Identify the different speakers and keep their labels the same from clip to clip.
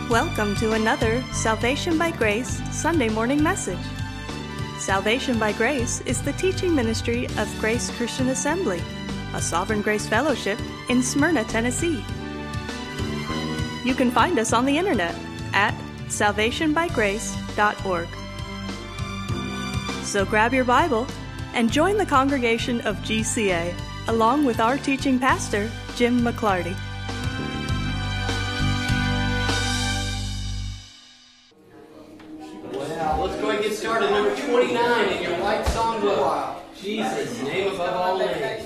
Speaker 1: Welcome to another Salvation by Grace Sunday morning message. Salvation by Grace is the teaching ministry of Grace Christian Assembly, a Sovereign Grace Fellowship in Smyrna, Tennessee. You can find us on the internet at salvationbygrace.org. So grab your Bible and join the congregation of GCA along with our teaching pastor, Jim McClarty.
Speaker 2: Let's go ahead and get started. Number 29 in your white songbook. Jesus, name above all names.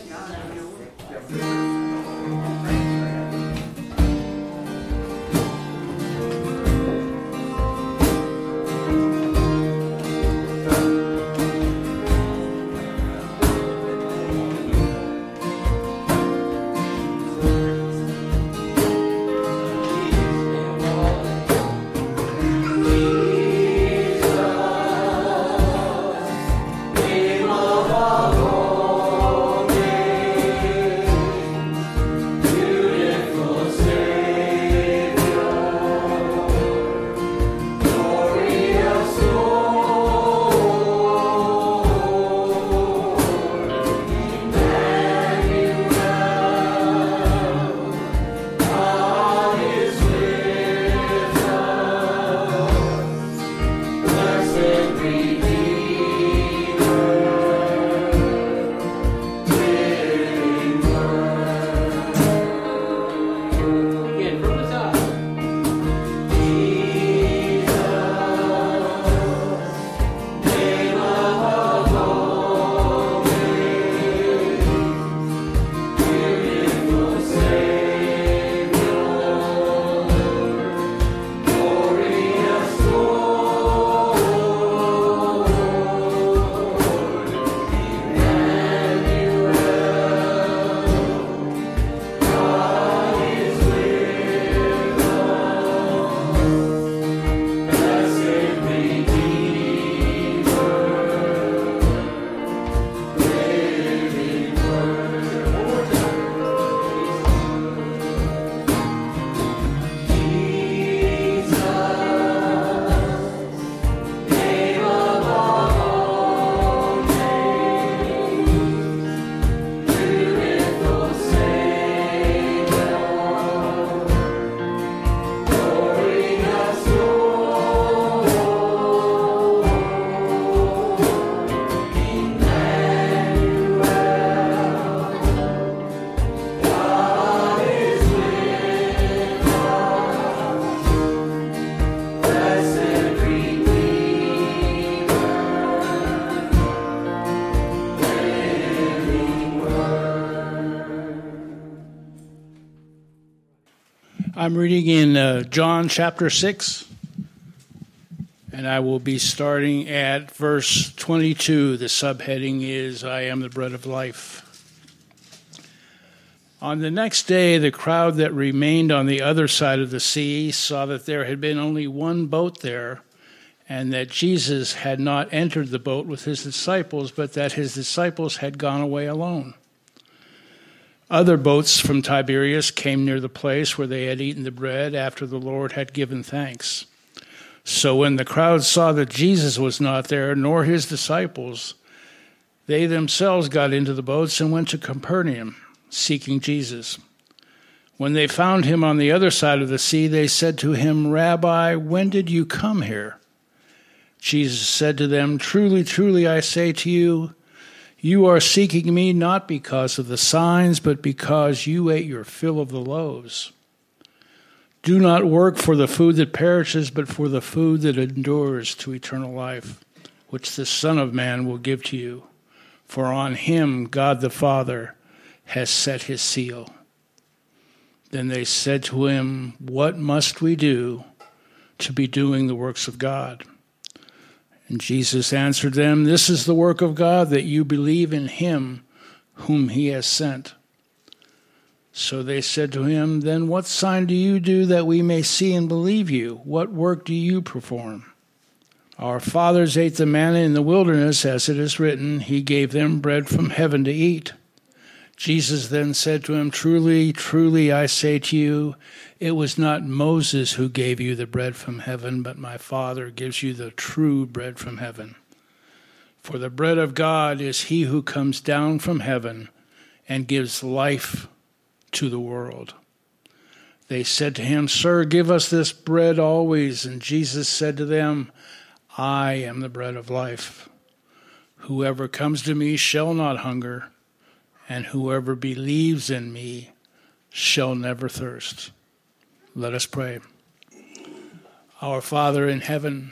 Speaker 3: I'm reading in John chapter 6, and I will be starting at verse 22. The subheading is, I am the bread of life. On the next day, the crowd that remained on the other side of the sea saw that there had been only one boat there, and that Jesus had not entered the boat with his disciples, but that his disciples had gone away alone. Other boats from Tiberias came near the place where they had eaten the bread after the Lord had given thanks. So when the crowd saw that Jesus was not there, nor his disciples, they themselves got into the boats and went to Capernaum, seeking Jesus. When they found him on the other side of the sea, they said to him, Rabbi, when did you come here? Jesus said to them, Truly, truly, I say to you, you are seeking me not because of the signs, but because you ate your fill of the loaves. Do not work for the food that perishes, but for the food that endures to eternal life, which the Son of Man will give to you. For on him God the Father has set his seal. Then they said to him, What must we do to be doing the works of God? And Jesus answered them, This is the work of God, that you believe in him whom he has sent. So they said to him, Then what sign do you do that we may see and believe you? What work do you perform? Our fathers ate the manna in the wilderness, as it is written, He gave them bread from heaven to eat. Jesus then said to him, "Truly, truly, I say to you, it was not Moses who gave you the bread from heaven, but my Father gives you the true bread from heaven. For the bread of God is he who comes down from heaven and gives life to the world." They said to him, "Sir, give us this bread always." And Jesus said to them, "I am the bread of life. Whoever comes to me shall not hunger, and whoever believes in me shall never thirst." Let us pray. Our Father in heaven,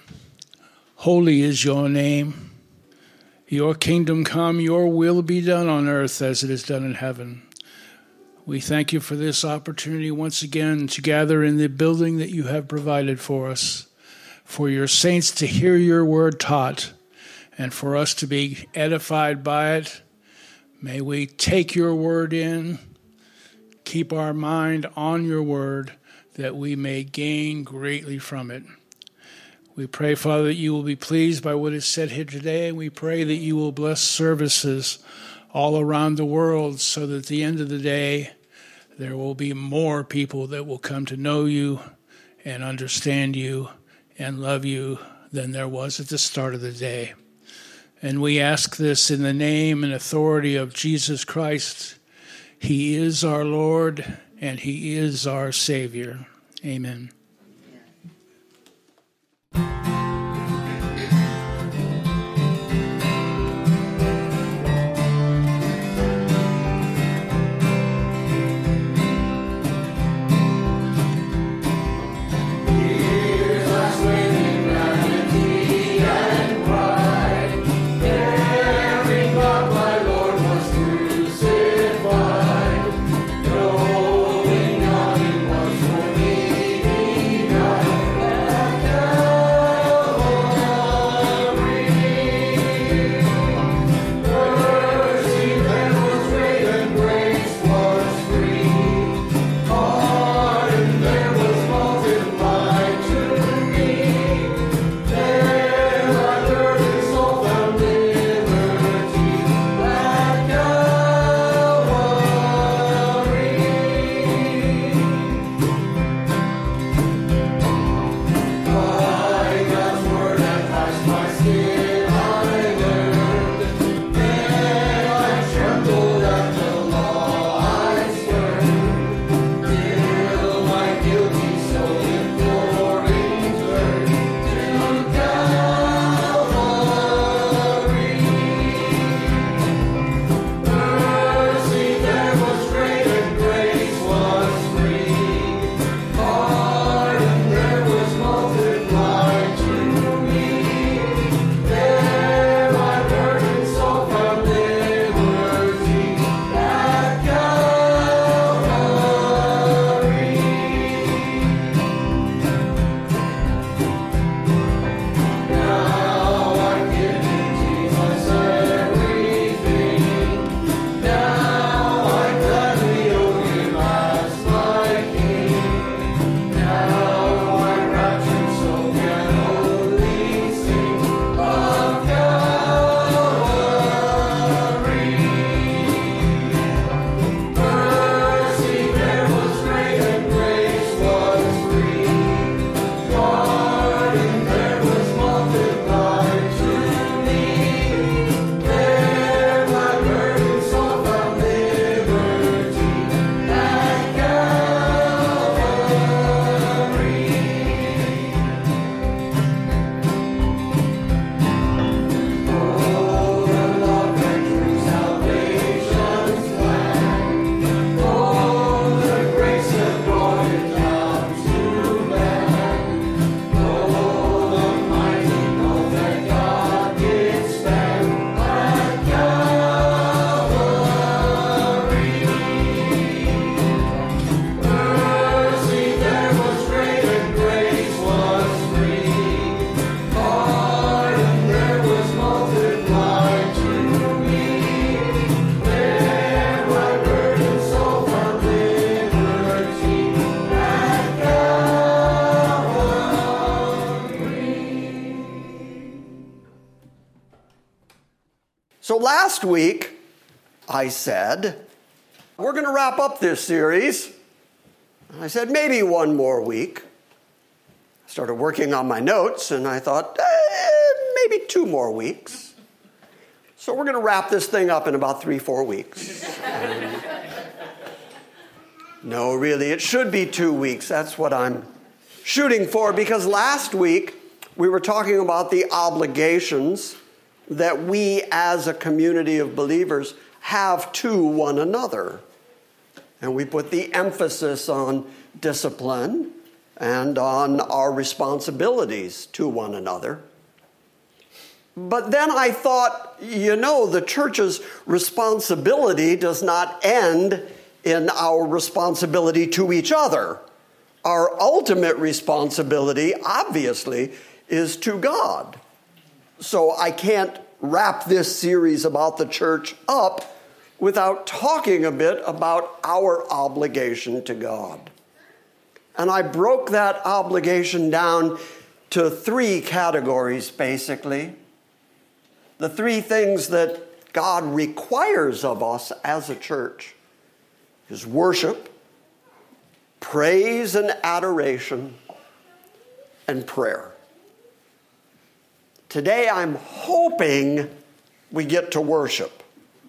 Speaker 3: holy is your name. Your kingdom come, your will be done on earth as it is done in heaven. We thank you for this opportunity once again to gather in the building that you have provided for us, for your saints to hear your word taught, and for us to be edified by it. May we take your word in, keep our mind on your word, that we may gain greatly from it. We pray, Father, that you will be pleased by what is said here today, and we pray that you will bless services all around the world so that at the end of the day there will be more people that will come to know you and understand you and love you than there was at the start of the day. And we ask this in the name and authority of Jesus Christ. He is our Lord and he is our Savior. Amen.
Speaker 4: So last week, I said We're going to wrap up this series. I said, maybe one more week. I started working on my notes, and I thought, maybe 2 more weeks. So we're going to wrap this thing up in about 3-4 weeks. No, really, it should be 2 weeks. That's what I'm shooting for, because last week we were talking about the obligations that we as a community of believers have to one another. And we put the emphasis on discipline and on our responsibilities to one another. But then I thought, the church's responsibility does not end in our responsibility to each other. Our ultimate responsibility, obviously, is to God. So I can't wrap this series about the church up without talking a bit about our obligation to God. And I broke that obligation down to 3 categories, basically. The 3 things that God requires of us as a church is worship, praise and adoration, and prayer. Today I'm hoping we get to worship.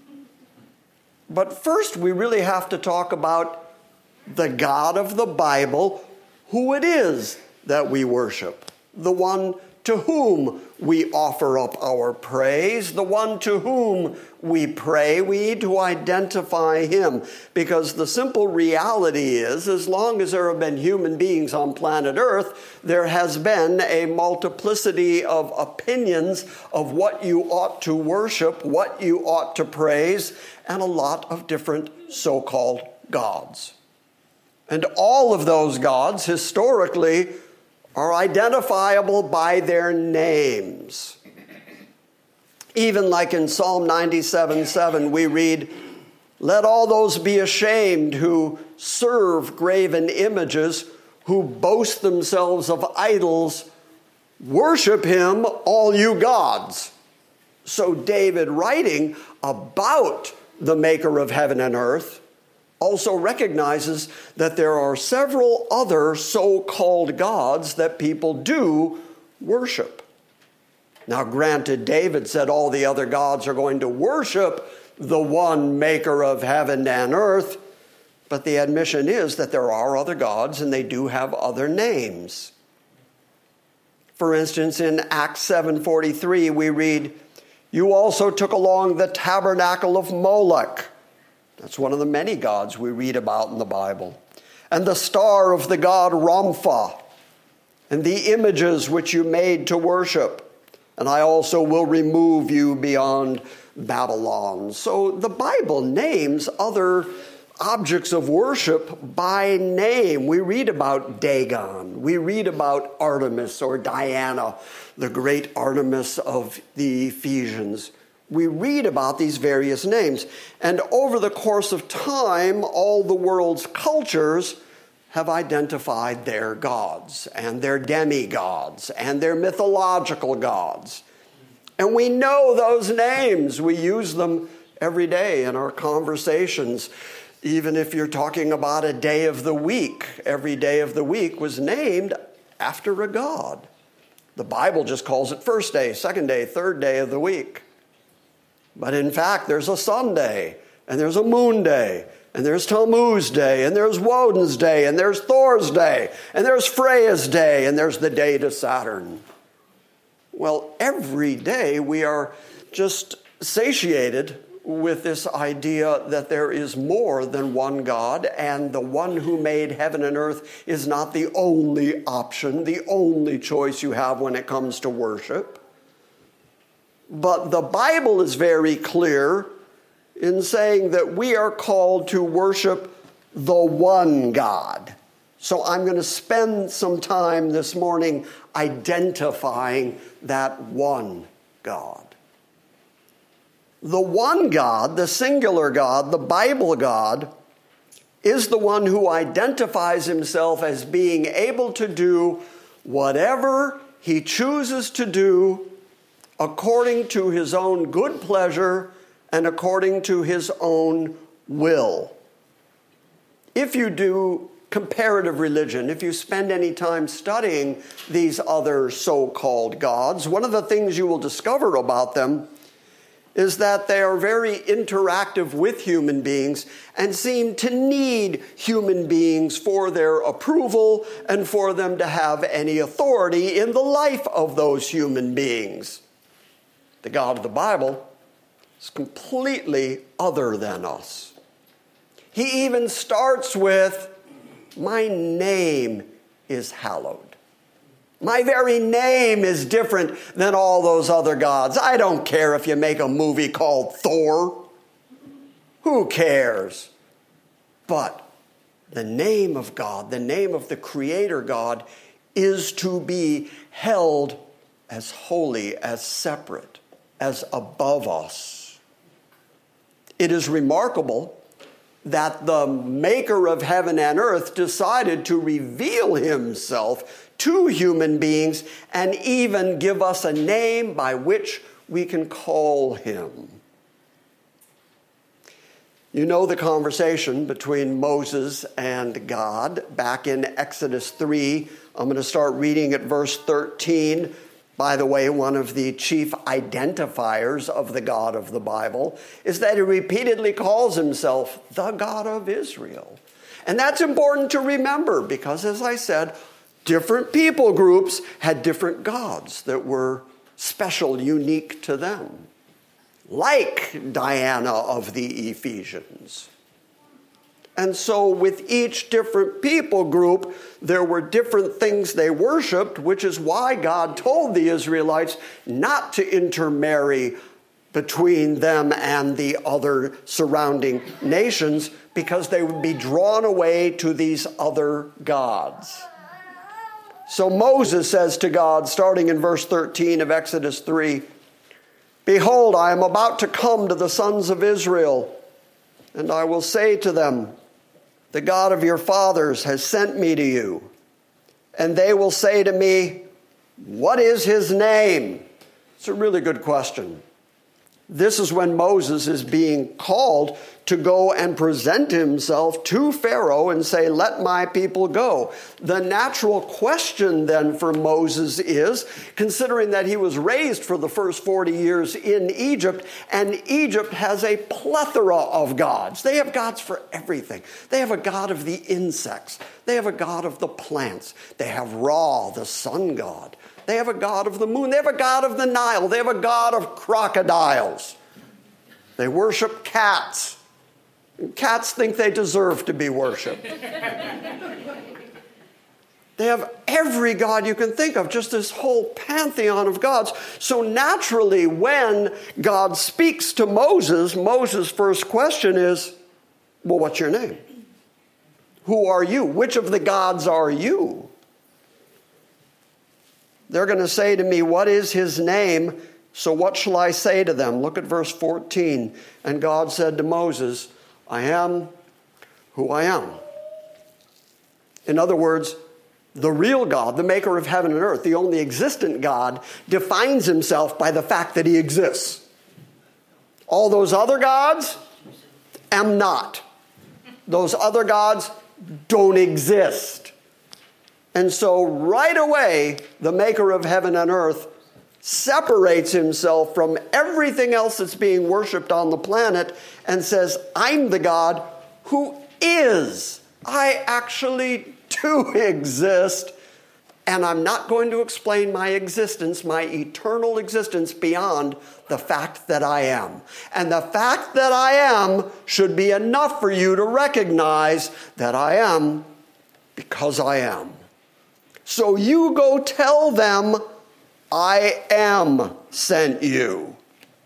Speaker 4: But first we really have to talk about the God of the Bible, who it is that we worship, the one to whom we offer up our praise, the one to whom we pray. We need to identify him, because the simple reality is, as long as there have been human beings on planet Earth, there has been a multiplicity of opinions of what you ought to worship, what you ought to praise, and a lot of different so-called gods. And all of those gods, historically, are identifiable by their names. Even like in Psalm 97:7, we read, "Let all those be ashamed who serve graven images, who boast themselves of idols. Worship him, all you gods." So David, writing about the maker of heaven and earth, also recognizes that there are several other so-called gods that people do worship. Now, granted, David said all the other gods are going to worship the one maker of heaven and earth, but the admission is that there are other gods and they do have other names. For instance, in Acts 7:43, we read, "You also took along the tabernacle of Moloch." That's one of the many gods we read about in the Bible. "And the star of the god Rampha, and the images which you made to worship. And I also will remove you beyond Babylon." So the Bible names other objects of worship by name. We read about Dagon. We read about Artemis or Diana, the great Artemis of the Ephesians. We read about these various names. And over the course of time, all the world's cultures have identified their gods and their demigods and their mythological gods. And we know those names. We use them every day in our conversations. Even if you're talking about a day of the week, every day of the week was named after a god. The Bible just calls it first day, second day, third day of the week. But in fact, there's a Sunday, and there's a moon day, and there's Tammuz Day, and there's Woden's Day, and there's Thor's Day, and there's Freya's Day, and there's the day to Saturn. Well, every day we are just satiated with this idea that there is more than one God, and the one who made heaven and earth is not the only option, the only choice you have when it comes to worship. But the Bible is very clear in saying that we are called to worship the one God. So I'm going to spend some time this morning identifying that one God. The one God, the singular God, the Bible God, is the one who identifies himself as being able to do whatever he chooses to do according to his own good pleasure and according to his own will. if you do comparative religion, if you spend any time studying these other so-called gods, one of the things you will discover about them is that they are very interactive with human beings and seem to need human beings for their approval and for them to have any authority in the life of those human beings. The God of the Bible is completely other than us. He even starts with, "My name is hallowed." My very name is different than all those other gods. I don't care if you make a movie called Thor. Who cares? But the name of God, the name of the Creator God, is to be held as holy, as separate, as above us. It is remarkable that the maker of heaven and earth decided to reveal himself to human beings and even give us a name by which we can call him. You know the conversation between Moses and God back in Exodus 3. I'm going to start reading at verse 13. By the way, one of the chief identifiers of the God of the Bible is that he repeatedly calls himself the God of Israel. And that's important to remember because, as I said, different people groups had different gods that were special, unique to them, like Diana of the Ephesians. And so with each different people group, there were different things they worshiped, which is why God told the Israelites not to intermarry between them and the other surrounding nations, because they would be drawn away to these other gods. So Moses says to God, starting in verse 13 of Exodus 3, "Behold, I am about to come to the sons of Israel, and I will say to them, the God of your fathers has sent me to you. And they will say to me, what is his name?" It's a really good question. This is when Moses is being called to go and present himself to Pharaoh and say, "Let my people go." The natural question then for Moses is, considering that he was raised for the first 40 years in Egypt, and Egypt has a plethora of gods. They have gods for everything. They have a god of the insects. They have a god of the plants. They have Ra, the sun god. They have a god of the moon. They have a god of the Nile. They have a god of crocodiles. They worship cats. And cats think they deserve to be worshipped. They have every god you can think of, just this whole pantheon of gods. So naturally, when God speaks to Moses, Moses' first question is, well, what's your name? Who are you? Which of the gods are you? They're going to say to me, what is his name? So what shall I say to them? Look at verse 14. And God said to Moses, I am who I am. In other words, the real God, the maker of heaven and earth, the only existent God, defines himself by the fact that he exists. All those other gods, am not. Those other gods don't exist. And so right away, the maker of heaven and earth separates himself from everything else that's being worshipped on the planet and says, I'm the God who is. I actually do exist, and I'm not going to explain my existence, my eternal existence, beyond the fact that I am. And the fact that I am should be enough for you to recognize that I am because I am. So you go tell them, I am sent you.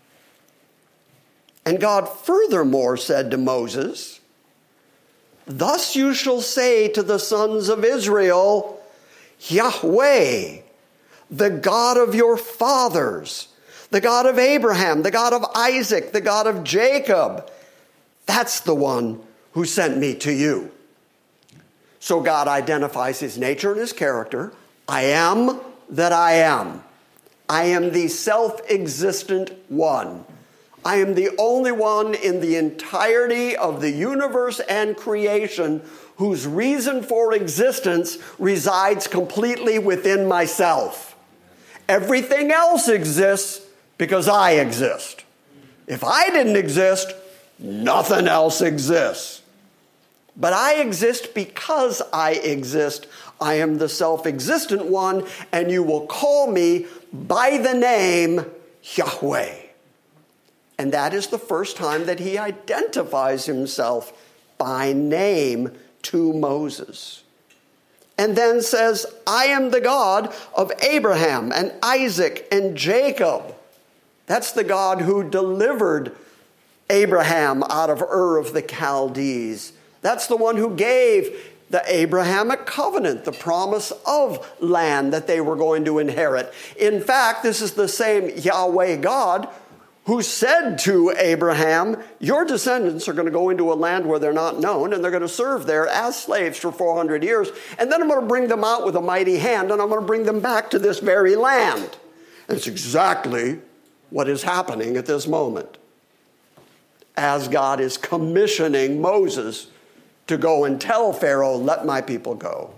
Speaker 4: And God furthermore said to Moses, thus you shall say to the sons of Israel, Yahweh, the God of your fathers, the God of Abraham, the God of Isaac, the God of Jacob, that's the one who sent me to you. So God identifies his nature and his character. I am that I am. I am the self-existent one. I am the only one in the entirety of the universe and creation whose reason for existence resides completely within myself. Everything else exists because I exist. If I didn't exist, nothing else exists. But I exist because I exist. I am the self-existent one, and you will call me by the name Yahweh. And that is the first time that he identifies himself by name to Moses. And then says, I am the God of Abraham and Isaac and Jacob. That's the God who delivered Abraham out of Ur of the Chaldees. That's the one who gave the Abrahamic covenant, the promise of land that they were going to inherit. In fact, this is the same Yahweh God who said to Abraham, your descendants are going to go into a land where they're not known, and they're going to serve there as slaves for 400 years, and then I'm going to bring them out with a mighty hand, and I'm going to bring them back to this very land. And it's exactly what is happening at this moment, as God is commissioning Moses to go and tell Pharaoh, let my people go.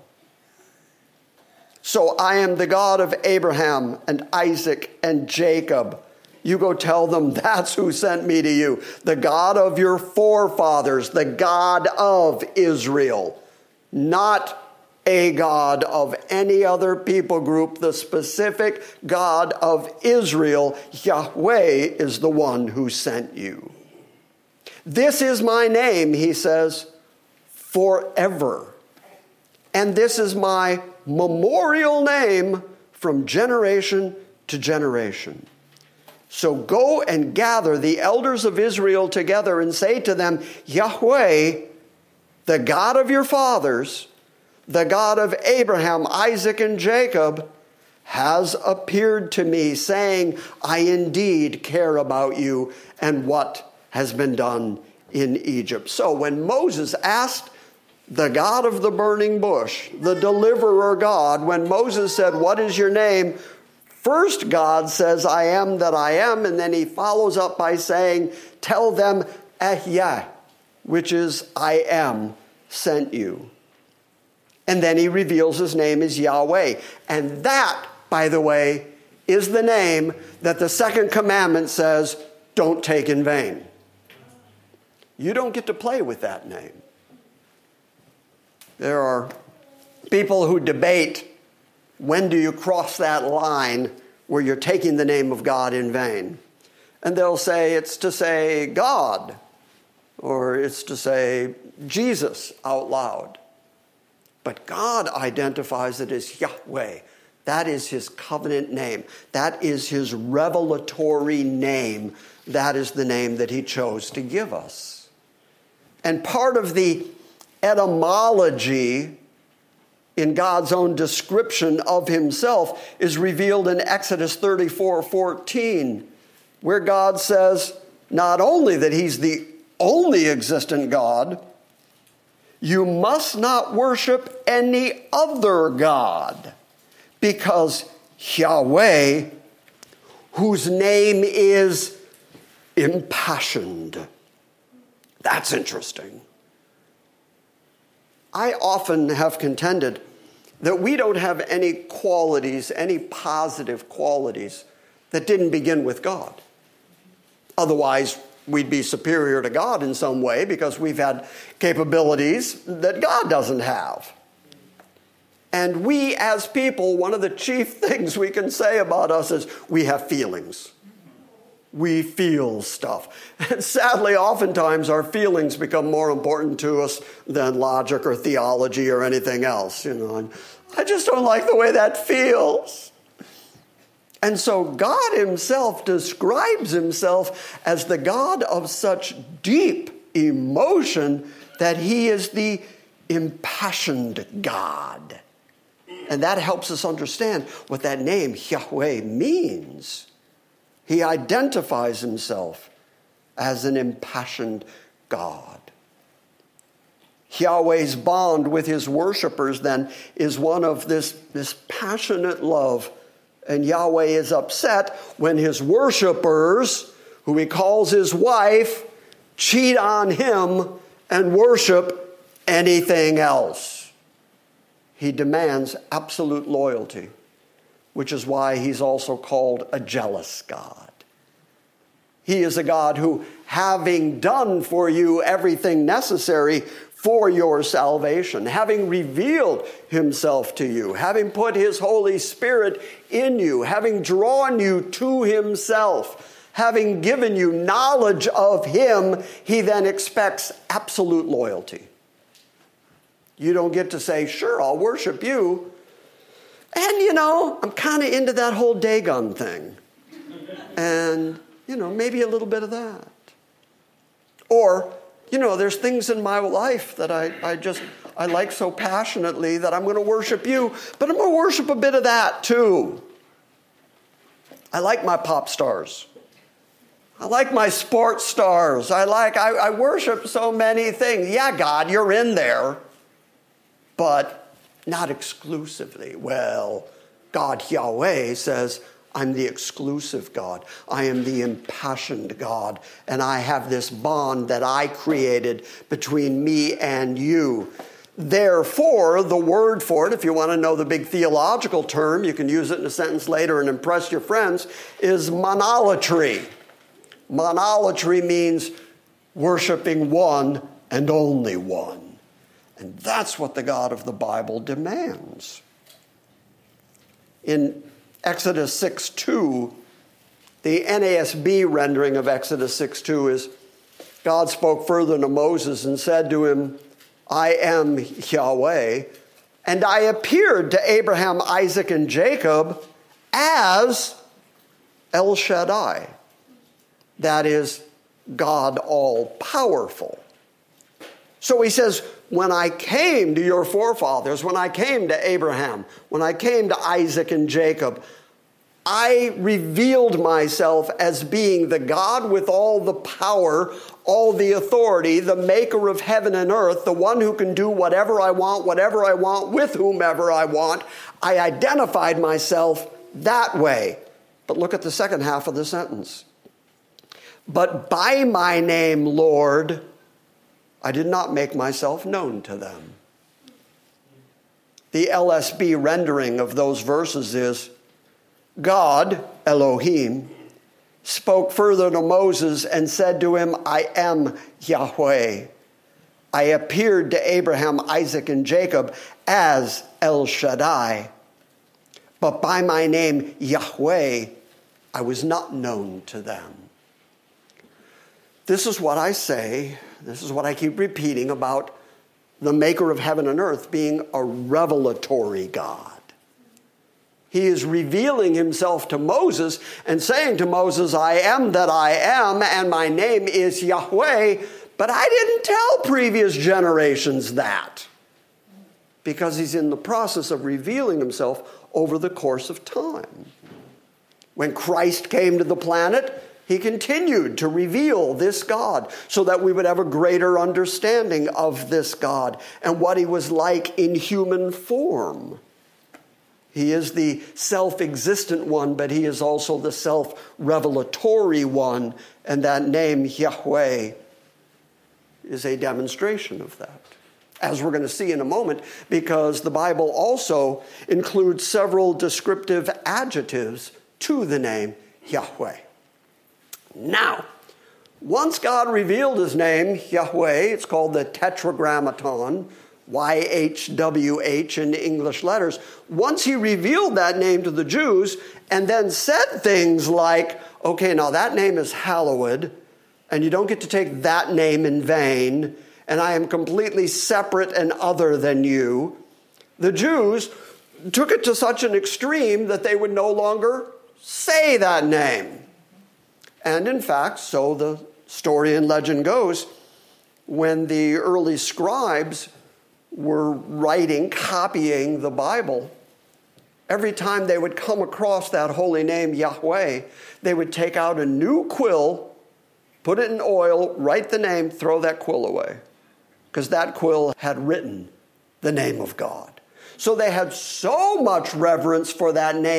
Speaker 4: So I am the God of Abraham and Isaac and Jacob. You go tell them that's who sent me to you. The God of your forefathers, the God of Israel, not a God of any other people group. The specific God of Israel, Yahweh, is the one who sent you. This is my name, he says, forever. And this is my memorial name from generation to generation. So go and gather the elders of Israel together and say to them, Yahweh, the God of your fathers, the God of Abraham, Isaac, and Jacob, has appeared to me, saying, I indeed care about you and what has been done in Egypt. So when Moses asked the God of the burning bush, the deliverer God, when Moses said, what is your name? First, God says, I am that I am, and then he follows up by saying, tell them, Ehyeh, which is I am, sent you. And then he reveals his name is Yahweh. And that, by the way, is the name that the second commandment says, don't take in vain. You don't get to play with that name. There are people who debate, when do you cross that line where you're taking the name of God in vain? And they'll say it's to say God, or it's to say Jesus out loud. But God identifies it as Yahweh. That is his covenant name. That is his revelatory name. That is the name that he chose to give us. And part of the etymology in God's own description of himself is revealed in Exodus 34:14, where God says not only that he's the only existent God, you must not worship any other God, because Yahweh, whose name is impassioned. That's interesting. I often have contended that we don't have any qualities, any positive qualities, that didn't begin with God. Otherwise, we'd be superior to God in some way because we've had capabilities that God doesn't have. And we as people, one of the chief things we can say about us is we have feelings. We feel stuff. And sadly, oftentimes our feelings become more important to us than logic or theology or anything else. And I just don't like the way that feels. And so God himself describes himself as the God of such deep emotion that he is the impassioned God. And that helps us understand what that name Yahweh means. He identifies himself as an impassioned God. Yahweh's bond with his worshipers then is one of this passionate love. And Yahweh is upset when his worshipers, who he calls his wife, cheat on him and worship anything else. He demands absolute loyalty, which is why he's also called a jealous God. He is a God who, having done for you everything necessary for your salvation, having revealed himself to you, having put his Holy Spirit in you, having drawn you to himself, having given you knowledge of him, he then expects absolute loyalty. You don't get to say, sure, I'll worship you. And, I'm kind of into that whole Dagon thing. And, maybe a little bit of that. Or, there's things in my life that I like so passionately that I'm going to worship you, but I'm going to worship a bit of that too. I like my pop stars. I like my sports stars. I worship so many things. Yeah, God, you're in there, but not exclusively. Well, God, Yahweh, says, I'm the exclusive God. I am the impassioned God. And I have this bond that I created between me and you. Therefore, the word for it, if you want to know the big theological term, you can use it in a sentence later and impress your friends, is monolatry. Monolatry means worshiping one and only one. And that's what the God of the Bible demands. In Exodus 6:2, the NASB rendering of Exodus 6:2 is, God spoke further to Moses and said to him, I am Yahweh, and I appeared to Abraham, Isaac, and Jacob as El Shaddai. That is, God all-powerful. So he says, when I came to your forefathers, when I came to Abraham, when I came to Isaac and Jacob, I revealed myself as being the God with all the power, all the authority, the maker of heaven and earth, the one who can do whatever I want, with whomever I want. I identified myself that way. But look at the second half of the sentence. But by my name, Lord, I did not make myself known to them. The LSB rendering of those verses is, God, Elohim, spoke further to Moses and said to him, I am Yahweh. I appeared to Abraham, Isaac, and Jacob as El Shaddai. But by my name, Yahweh, I was not known to them. This is what I say. This is what I keep repeating about the maker of heaven and earth being a revelatory God. He is revealing himself to Moses and saying to Moses, I am that I am, and my name is Yahweh, but I didn't tell previous generations that, because he's in the process of revealing himself over the course of time. When Christ came to the planet, he continued to reveal this God so that we would have a greater understanding of this God and what he was like in human form. He is the self-existent one, but he is also the self-revelatory one, and that name, Yahweh, is a demonstration of that, as we're going to see in a moment, because the Bible also includes several descriptive adjectives to the name Yahweh. Now, once God revealed his name, Yahweh, it's called the Tetragrammaton, YHWH in English letters. Once he revealed that name to the Jews and then said things like, okay, now that name is hallowed, and you don't get to take that name in vain, and I am completely separate and other than you, the Jews took it to such an extreme that they would no longer say that name. And in fact, so the story and legend goes, when the early scribes were writing, copying the Bible, every time they would come across that holy name, Yahweh, they would take out a new quill, put it in oil, write the name, throw that quill away, because that quill had written the name of God. So they had so much reverence for that name,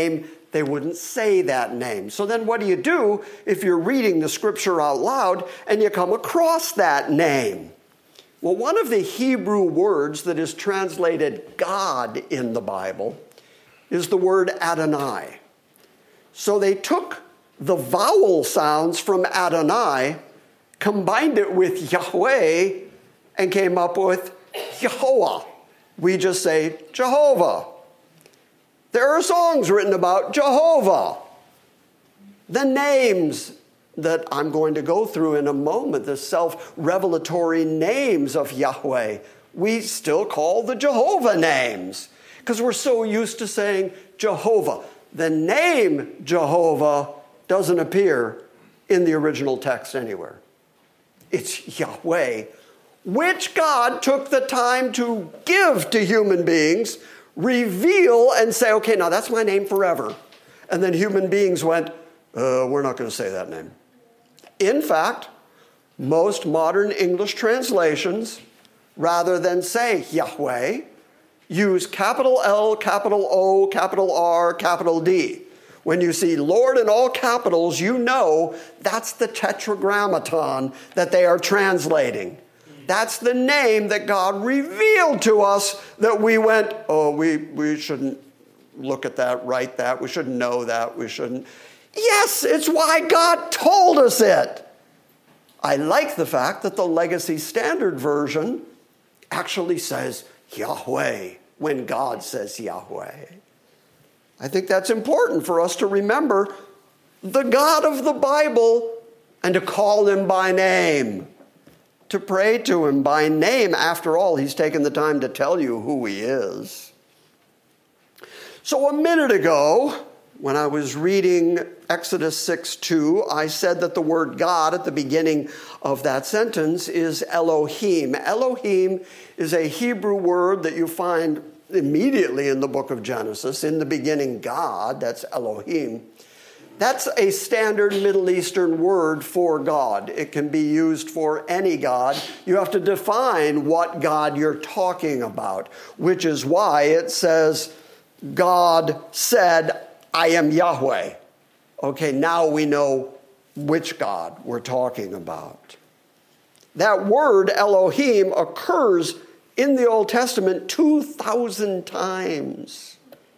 Speaker 4: they wouldn't say that name. So then what do you do if you're reading the scripture out loud and you come across that name? Well, one of the Hebrew words that is translated God in the Bible is the word Adonai. So they took the vowel sounds from Adonai, combined it with Yahweh, and came up with Yehovah. We just say Jehovah. There are songs written about Jehovah. The names that I'm going to go through in a moment, the self-revelatory names of Yahweh, we still call the Jehovah names because we're so used to saying Jehovah. The name Jehovah doesn't appear in the original text anywhere. It's Yahweh, which God took the time to give to human beings, reveal and say, okay, now that's my name forever. And then human beings went, we're not going to say that name. In fact, most modern English translations, rather than say Yahweh, use capital L, capital O, capital R, capital D. When you see Lord in all capitals, you know that's the tetragrammaton that they are translating. That's the name that God revealed to us that we went, oh, we shouldn't look at that, write that, we shouldn't know that, we shouldn't. Yes, it's why God told us it. I like the fact that the Legacy Standard Version actually says Yahweh when God says Yahweh. I think that's important for us to remember the God of the Bible and to call him by name, to pray to him by name. After all, he's taken the time to tell you who he is. So a minute ago, when I was reading Exodus 6:2, I said that the word God at the beginning of that sentence is Elohim. Elohim is a Hebrew word that you find immediately in the book of Genesis. In the beginning, God, that's Elohim. That's a standard Middle Eastern word for God. It can be used for any God. You have to define what God you're talking about, which is why it says, God said, I am Yahweh. Okay, now we know which God we're talking about. That word Elohim occurs in the Old Testament 2,000 times.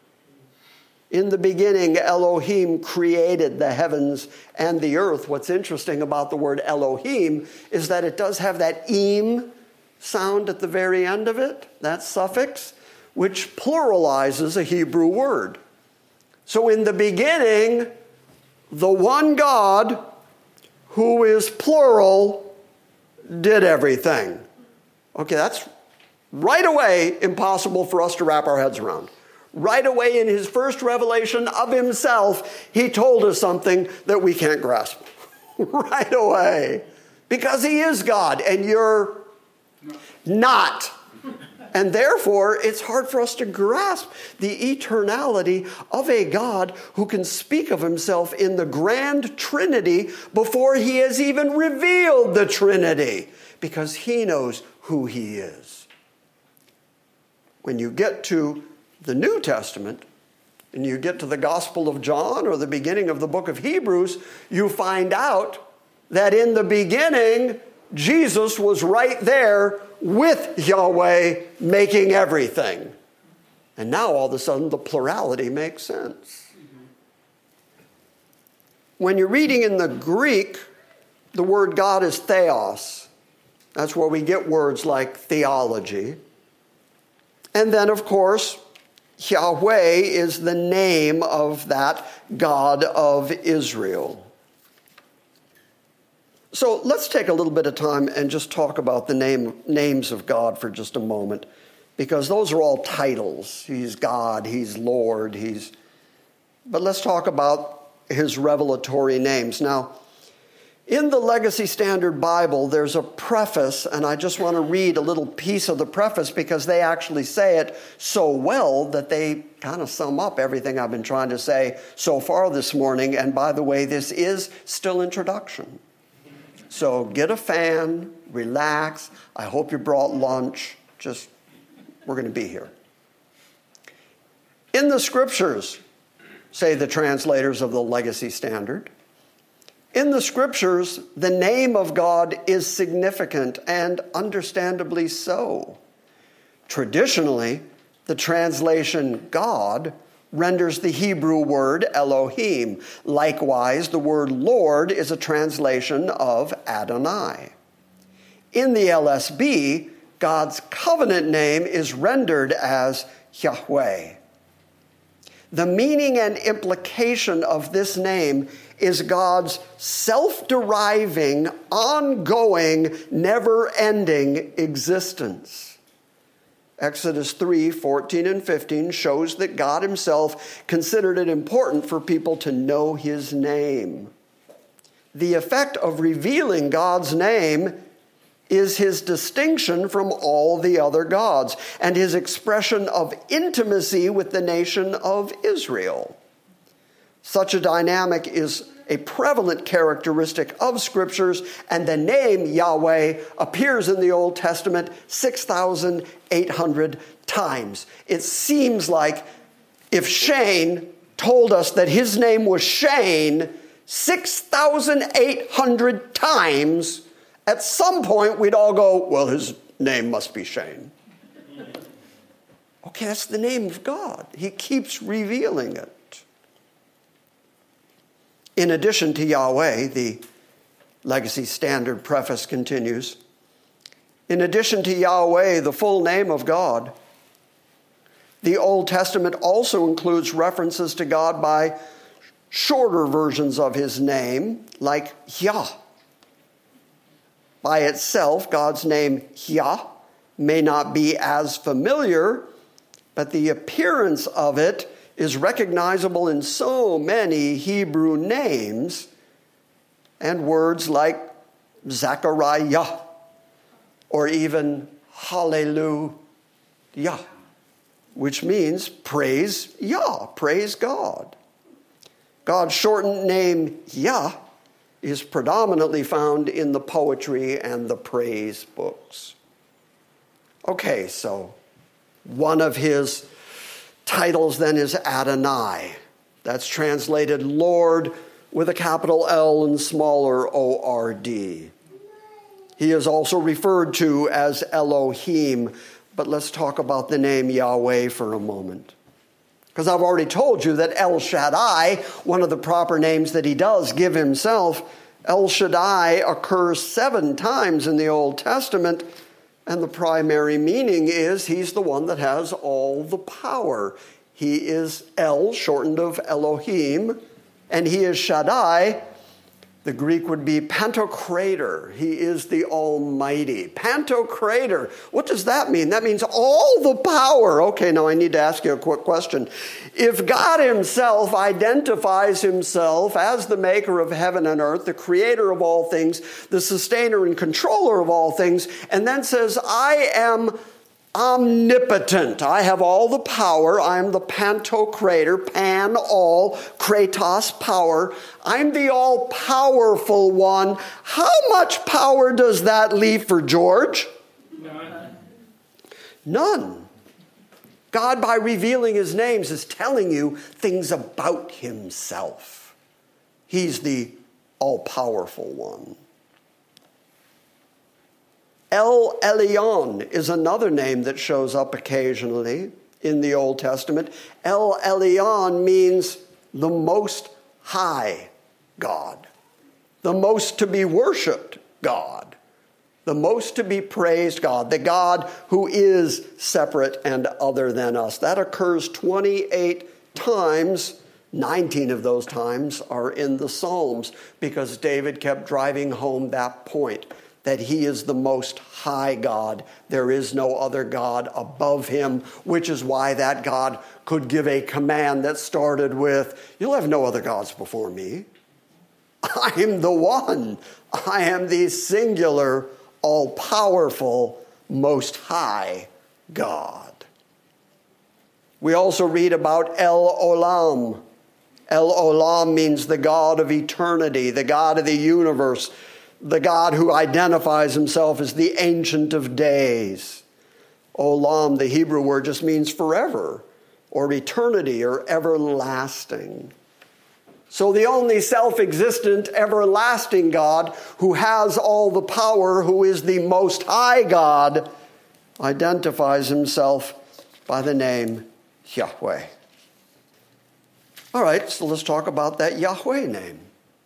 Speaker 4: In the beginning, Elohim created the heavens and the earth. What's interesting about the word Elohim is that it does have that im sound at the very end of it, that suffix, which pluralizes a Hebrew word. So in the beginning, the one God, who is plural, did everything. Okay, that's right away impossible for us to wrap our heads around. Right away in his first revelation of himself, he told us something that we can't grasp. Right away. Because he is God and you're not. And therefore, it's hard for us to grasp the eternality of a God who can speak of himself in the grand Trinity before he has even revealed the Trinity, because he knows who he is. When you get to the New Testament, and you get to the Gospel of John or the beginning of the book of Hebrews, you find out that in the beginning, Jesus was right there with Yahweh making everything. And now all of a sudden the plurality makes sense. When you're reading in the Greek, the word God is theos. That's where we get words like theology. And then, of course, Yahweh is the name of that God of Israel. So let's take a little bit of time and just talk about the names of God for just a moment, because those are all titles. He's God, he's Lord, but let's talk about his revelatory names. Now, in the Legacy Standard Bible, there's a preface, and I just want to read a little piece of the preface because they actually say it so well that they kind of sum up everything I've been trying to say so far this morning. And by the way, this is still introduction. So get a fan, relax. I hope you brought lunch. We're going to be here. In the scriptures, say the translators of the Legacy Standard. In the Scriptures, the name of God is significant, and understandably so. Traditionally, the translation God renders the Hebrew word Elohim. Likewise, the word Lord is a translation of Adonai. In the LSB, God's covenant name is rendered as Yahweh. The meaning and implication of this name is God's self-deriving, ongoing, never-ending existence. Exodus 3:14 and 15 shows that God himself considered it important for people to know his name. The effect of revealing God's name is his distinction from all the other gods and his expression of intimacy with the nation of Israel. Such a dynamic is a prevalent characteristic of Scriptures, and the name Yahweh appears in the Old Testament 6,800 times. It seems like if Shane told us that his name was Shane 6,800 times, at some point we'd all go, well, his name must be Shane. Okay, that's the name of God. He keeps revealing it. In addition to Yahweh, the Legacy Standard preface continues, in addition to Yahweh, the full name of God, the Old Testament also includes references to God by shorter versions of his name, like Yah. By itself, God's name Yah may not be as familiar, but the appearance of it is recognizable in so many Hebrew names and words like Zechariah or even Hallelujah, which means praise Yah, praise God. God's shortened name Yah is predominantly found in the poetry and the praise books. Okay, so one of his titles then is Adonai. That's translated Lord with a capital L and smaller O-R-D. He is also referred to as Elohim, but let's talk about the name Yahweh for a moment. Because I've already told you that El Shaddai, one of the proper names that he does give himself, El Shaddai occurs 7 times in the Old Testament, and the primary meaning is he's the one that has all the power. He is El, shortened of Elohim, and he is Shaddai. The Greek would be Pantocrator. He is the Almighty. Pantocrator. What does that mean? That means all the power. Okay, now I need to ask you a quick question. If God himself identifies himself as the maker of heaven and earth, the creator of all things, the sustainer and controller of all things, and then says, I am omnipotent. I have all the power. I'm the Pantocrator, pan, all, kratos, power. I'm the all-powerful one. How much power does that leave for George? None. God, by revealing his names, is telling you things about himself. He's the all-powerful one. El Elyon is another name that shows up occasionally in the Old Testament. El Elyon means the most high God, the most to be worshiped God, the most to be praised God, the God who is separate and other than us. That occurs 28 times. 19 of those times are in the Psalms because David kept driving home that point, that he is the most high God. There is no other God above him, which is why that God could give a command that started with, you'll have no other gods before me. I am the one. I am the singular, all-powerful, most high God. We also read about El Olam. El Olam means the God of eternity, the God of the universe, the God who identifies himself as the Ancient of Days. Olam, the Hebrew word, just means forever, or eternity or everlasting. So the only self-existent, everlasting God who has all the power, who is the Most High God, identifies himself by the name Yahweh. All right, so let's talk about that Yahweh name.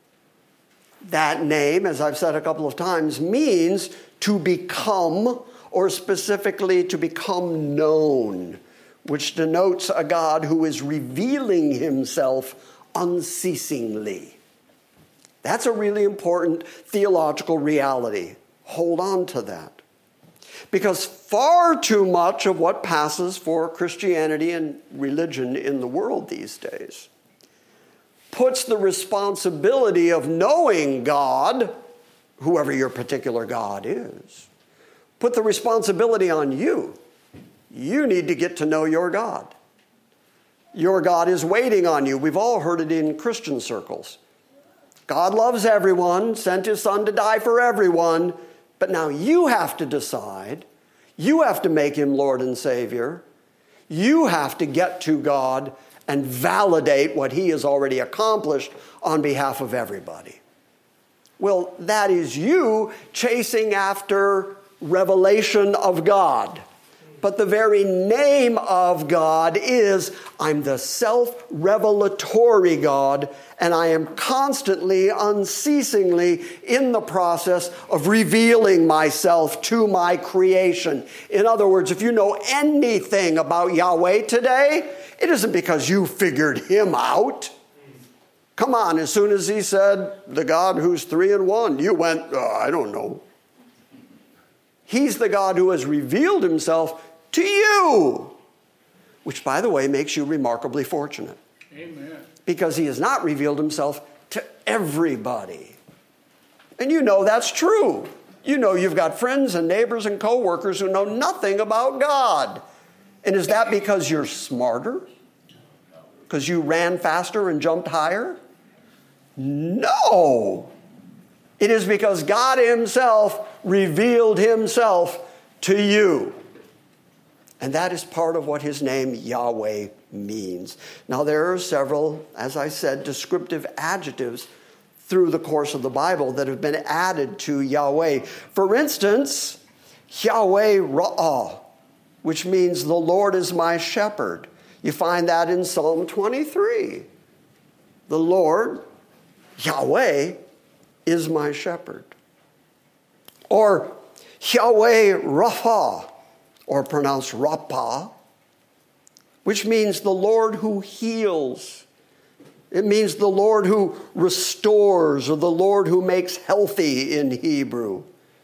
Speaker 4: That name, as I've said a couple of times, means to become, or specifically to become known, which denotes a God who is revealing himself unceasingly. That's a really important theological reality. Hold on to that. Because far too much of what passes for Christianity and religion in the world these days puts the responsibility of knowing God, whoever your particular God is, put the responsibility on you. You need to get to know your God. Your God is waiting on you. We've all heard it in Christian circles. God loves everyone, sent his son to die for everyone, but now you have to decide. You have to make him Lord and Savior. You have to get to God and validate what he has already accomplished on behalf of everybody. Well, that is you chasing after revelation of God. But the very name of God is, I'm the self-revelatory God, and I am constantly, unceasingly in the process of revealing myself to my creation. In other words, if you know anything about Yahweh today, it isn't because you figured him out. Come on, as soon as he said, the God who's 3 in 1, you went, I don't know. He's the God who has revealed himself to you, which, by the way, makes you remarkably fortunate.
Speaker 3: Amen.
Speaker 4: Because he has not revealed himself to everybody. And you know that's true. You know you've got friends and neighbors and coworkers who know nothing about God. And is that because you're smarter? Because you ran faster and jumped higher? No. It is because God himself revealed himself to you. And that is part of what his name Yahweh means. Now there are several, as I said, descriptive adjectives through the course of the Bible that have been added to Yahweh. For instance, Yahweh Ra'ah, which means the Lord is my shepherd. You find that in Psalm 23. The Lord, Yahweh, is my shepherd. Or Yahweh Rapha, or pronounced Rapha, which means the Lord who heals. It means the Lord who restores, or the Lord who makes healthy in Hebrew.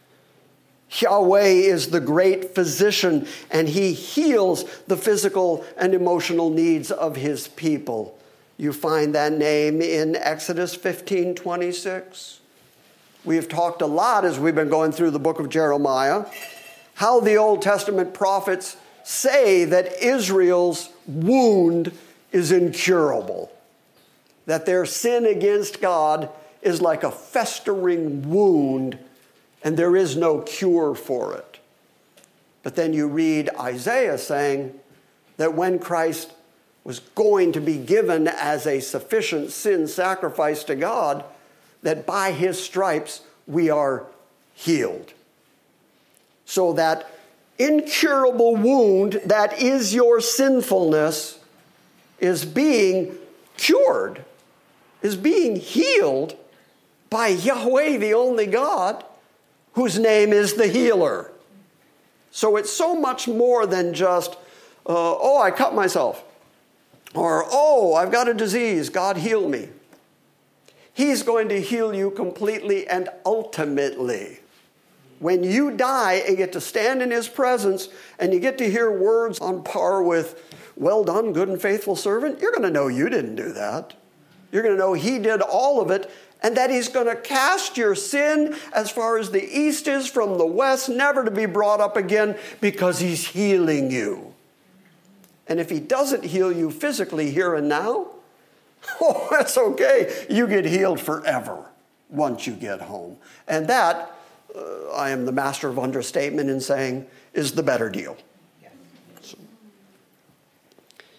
Speaker 4: Yahweh is the great physician, and he heals the physical and emotional needs of his people. You find that name in Exodus 15:26. We have talked a lot as we've been going through the book of Jeremiah, how the Old Testament prophets say that Israel's wound is incurable, that their sin against God is like a festering wound, and there is no cure for it. But then you read Isaiah saying that when Christ was going to be given as a sufficient sin sacrifice to God, that by his stripes we are healed. So that incurable wound that is your sinfulness is being cured, is being healed by Yahweh, the only God, whose name is the healer. So it's so much more than just, I cut myself. Or, I've got a disease, God heal me. He's going to heal you completely and ultimately. When you die and get to stand in his presence and you get to hear words on par with, well done, good and faithful servant, you're going to know you didn't do that. You're going to know he did all of it, and that he's going to cast your sin as far as the east is from the west, never to be brought up again, because he's healing you. And if he doesn't heal you physically here and now, that's okay. You get healed forever once you get home. And that, I am the master of understatement in saying, is the better deal. So,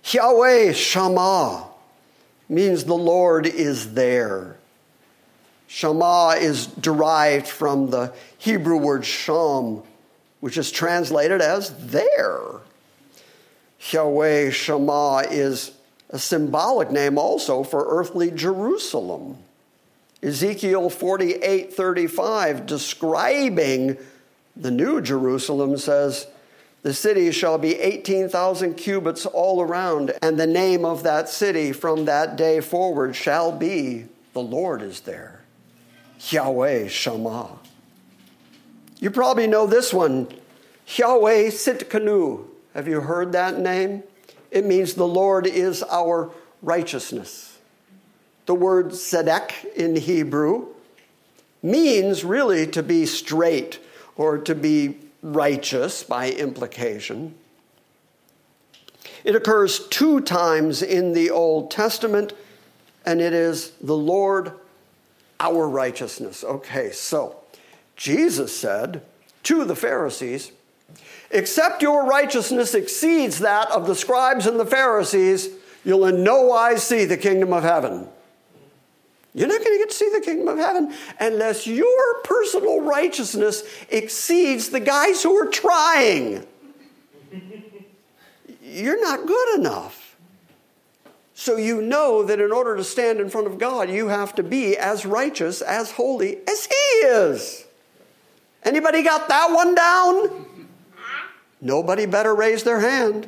Speaker 4: Yahweh Shammah means the Lord is there. Shammah is derived from the Hebrew word sham, which is translated as there. Yahweh Shammah is a symbolic name also for earthly Jerusalem. Ezekiel 48:35, describing the new Jerusalem, says, "The city shall be 18,000 cubits all around, and the name of that city from that day forward shall be, the Lord is there." Yahweh Shammah. You probably know this one, Yahweh Sitkanu. Have you heard that name? It means the Lord is our righteousness. The word tzedek in Hebrew means really to be straight or to be righteous by implication. It occurs 2 times in the Old Testament, and it is the Lord, our righteousness. Okay, so Jesus said to the Pharisees, "Except your righteousness exceeds that of the scribes and the Pharisees, you'll in no wise see the kingdom of heaven." You're not going to get to see the kingdom of heaven unless your personal righteousness exceeds the guys who are trying. You're not good enough. So you know that in order to stand in front of God, you have to be as righteous, as holy as He is. Anybody got that one down? Nobody better raise their hand.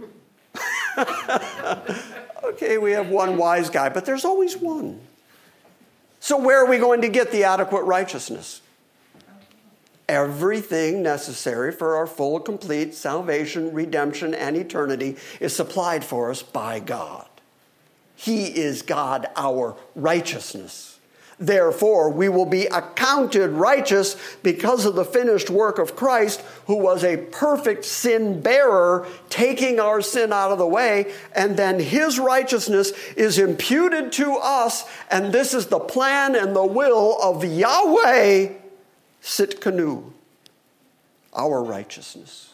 Speaker 4: Okay, we have one wise guy, but there's always one. So where are we going to get the adequate righteousness? Everything necessary for our full, complete salvation, redemption, and eternity is supplied for us by God. He is God, our righteousness. Therefore, we will be accounted righteous because of the finished work of Christ, who was a perfect sin bearer, taking our sin out of the way, and then His righteousness is imputed to us, and this is the plan and the will of Yahweh Sitkanu, our righteousness.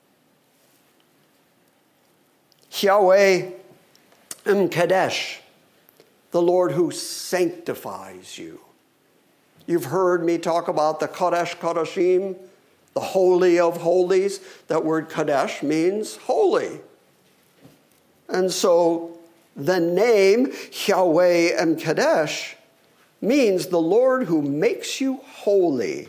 Speaker 4: Yahweh M'Kadesh, the Lord who sanctifies you. You've heard me talk about the Kodesh Kodashim, the Holy of Holies. That word Kadesh means holy. And so the name Yahweh M'Kadesh means the Lord who makes you holy.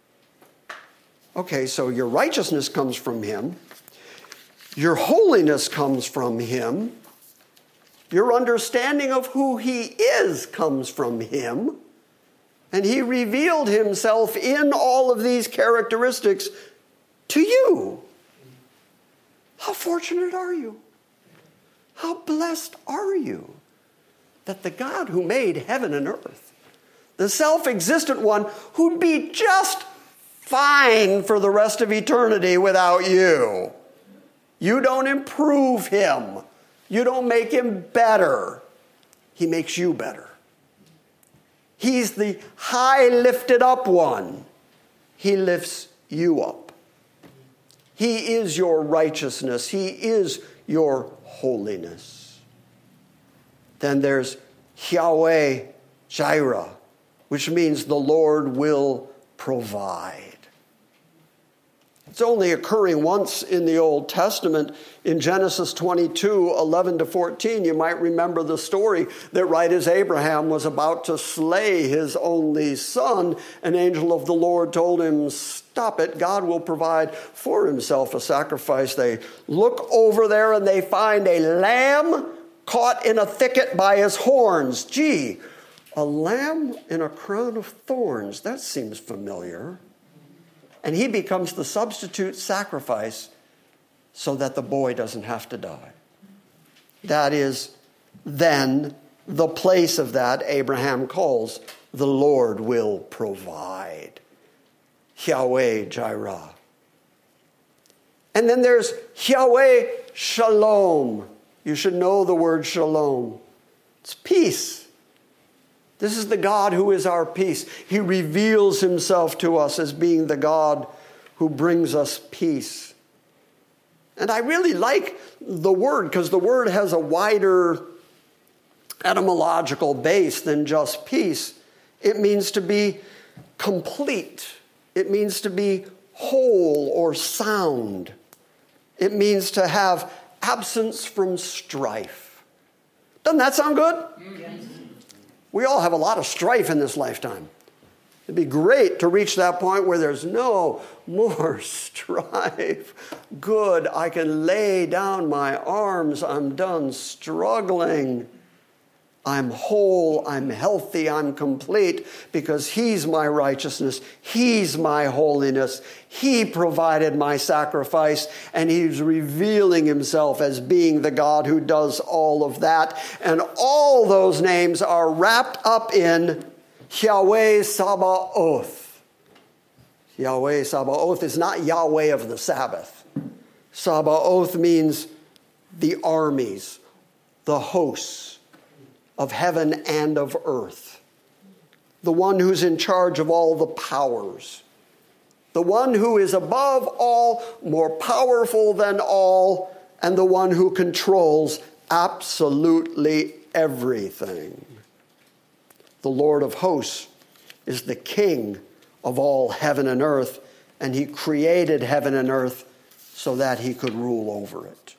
Speaker 4: Okay, so your righteousness comes from Him. Your holiness comes from Him. Your understanding of who He is comes from Him. And He revealed Himself in all of these characteristics to you. How fortunate are you? How blessed are you that the God who made heaven and earth, the self-existent one who'd be just fine for the rest of eternity without you. You don't improve Him. You don't make Him better. He makes you better. He's the high lifted up one. He lifts you up. He is your righteousness. He is your holiness. Then there's Yahweh Jireh, which means the Lord will provide. It's only occurring once in the Old Testament. In Genesis 22:11-14, you might remember the story that right as Abraham was about to slay his only son, an angel of the Lord told him, "Stop it, God will provide for Himself a sacrifice." They look over there and they find a lamb caught in a thicket by his horns. Gee, a lamb in a crown of thorns, that seems familiar. And he becomes the substitute sacrifice so that the boy doesn't have to die. That is then the place of that Abraham calls the Lord will provide. Yahweh Jireh. And then there's Yahweh Shalom. You should know the word shalom. It's peace. This is the God who is our peace. He reveals Himself to us as being the God who brings us peace. And I really like the word because the word has a wider etymological base than just peace. It means to be complete. It means to be whole or sound. It means to have absence from strife. Doesn't that sound good? Yes. We all have a lot of strife in this lifetime. It'd be great to reach that point where there's no more strife. Good, I can lay down my arms. I'm done struggling. I'm whole, I'm healthy, I'm complete because He's my righteousness. He's my holiness. He provided my sacrifice, and He's revealing Himself as being the God who does all of that. And all those names are wrapped up in Yahweh Sabaoth. Yahweh Sabaoth is not Yahweh of the Sabbath. Sabaoth means the armies, the hosts of heaven and of earth. The one who's in charge of all the powers. The one who is above all, more powerful than all, and the one who controls absolutely everything. The Lord of hosts is the King of all heaven and earth, and He created heaven and earth so that He could rule over it.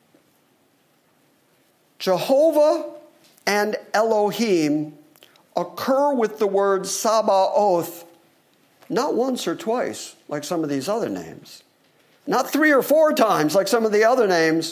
Speaker 4: Jehovah and Elohim occur with the word Sabaoth not once or twice like some of these other names. Not 3 or 4 times like some of the other names.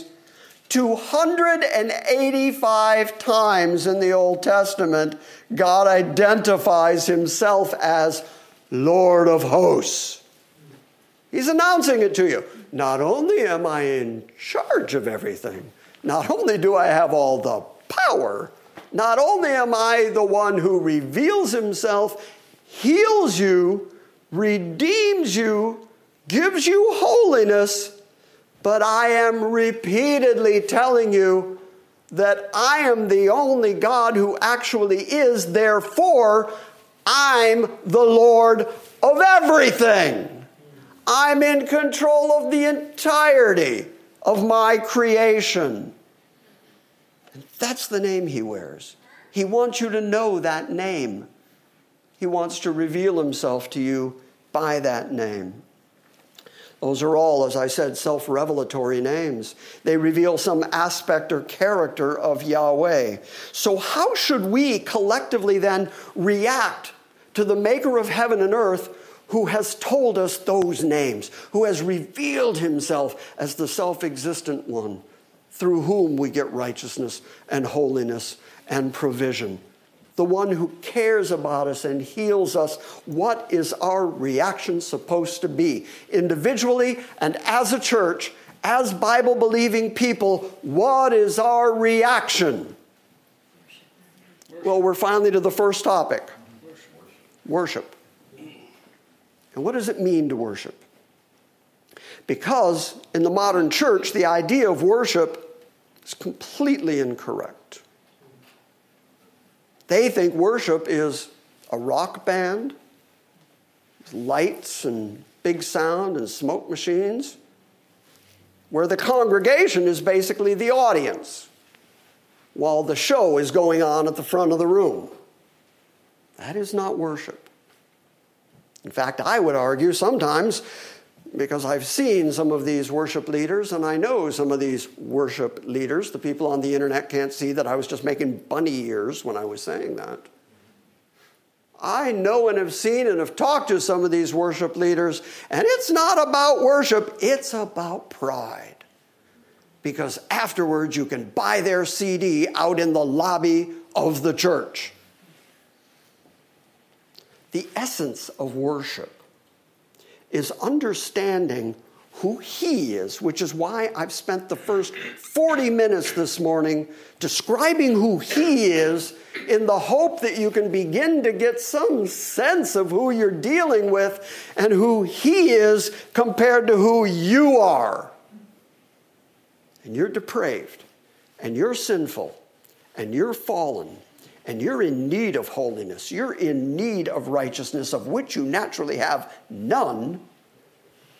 Speaker 4: 285 times in the Old Testament, God identifies Himself as Lord of hosts. He's announcing it to you. Not only am I in charge of everything, not only do I have all the power, not only am I the one who reveals Himself, heals you, redeems you, gives you holiness, but I am repeatedly telling you that I am the only God who actually is. Therefore, I'm the Lord of everything. I'm in control of the entirety of my creation. And that's the name He wears. He wants you to know that name. He wants to reveal Himself to you by that name. Those are all, as I said, self-revelatory names. They reveal some aspect or character of Yahweh. So how should we collectively then react to the Maker of heaven and earth who has told us those names, who has revealed Himself as the self-existent one, through whom we get righteousness and holiness and provision? The one who cares about us and heals us. What is our reaction supposed to be? Individually and as a church, as Bible-believing people, what is our reaction? Well, we're finally to the first topic. Worship. And what does it mean to worship? Because in the modern church, the idea of worship is completely incorrect. They think worship is a rock band, lights and big sound and smoke machines, where the congregation is basically the audience, while the show is going on at the front of the room. That is not worship. In fact, I would argue sometimes, because I've seen some of these worship leaders, and I know some of these worship leaders. The people on the internet can't see that I was just making bunny ears when I was saying that. I know and have seen and have talked to some of these worship leaders, and it's not about worship, it's about pride. Because afterwards you can buy their CD out in the lobby of the church. The essence of worship is understanding who He is, which is why I've spent the first 40 minutes this morning describing who He is, in the hope that you can begin to get some sense of who you're dealing with and who He is compared to who you are. And you're depraved, and you're sinful, and you're fallen, and you're in need of holiness. You're in need of righteousness, of which you naturally have none.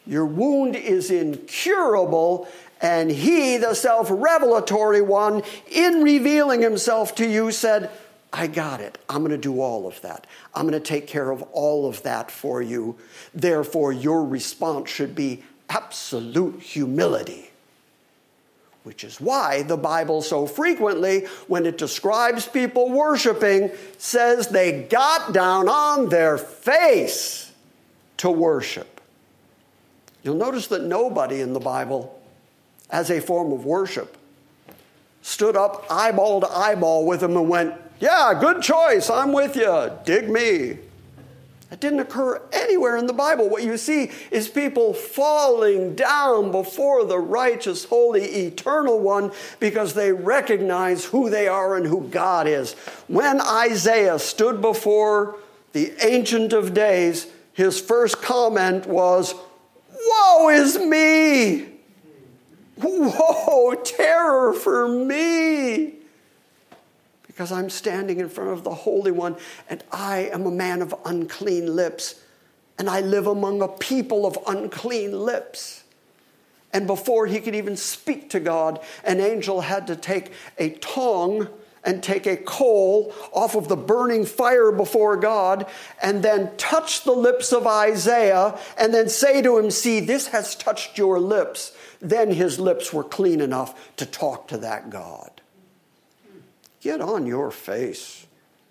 Speaker 4: Your wound is incurable, and he, the self-revelatory one, in revealing himself to you, said, I got it. I'm going to do all of that. I'm going to take care of all of that for you. Therefore, your response should be absolute humility. Which is why the Bible so frequently, when it describes people worshiping, says they got down on their face to worship. You'll notice that nobody in the Bible, as a form of worship, stood up eyeball to eyeball with him and went, yeah, good choice, I'm with you, dig me. That didn't occur anywhere in the Bible. What you see is people falling down before the righteous, holy, eternal one because they recognize who they are and who God is. When Isaiah stood before the Ancient of Days, his first comment was, woe is me! Woe, terror for me! Because I'm standing in front of the Holy One, and I am a man of unclean lips, and I live among a people of unclean lips. And before he could even speak to God, an angel had to take a tongue and take a coal off of the burning fire before God, and then touch the lips of Isaiah, and then say to him, see, this has touched your lips. Then his lips were clean enough to talk to that God. Get on your face.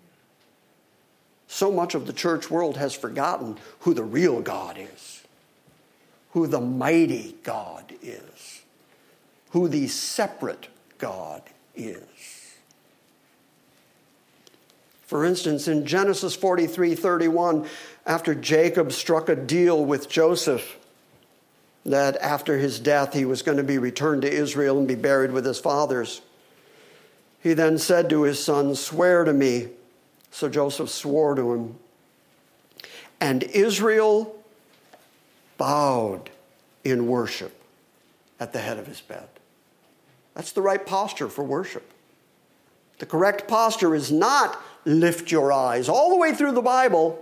Speaker 4: So much of the church world has forgotten who the real God is, who the mighty God is, who the separate God is. For instance, in Genesis 43:31, after Jacob struck a deal with Joseph that after his death he was going to be returned to Israel and be buried with his fathers, he then said to his son, swear to me. So Joseph swore to him. And Israel bowed in worship at the head of his bed. That's the right posture for worship. The correct posture is not lift your eyes. All the way through the Bible,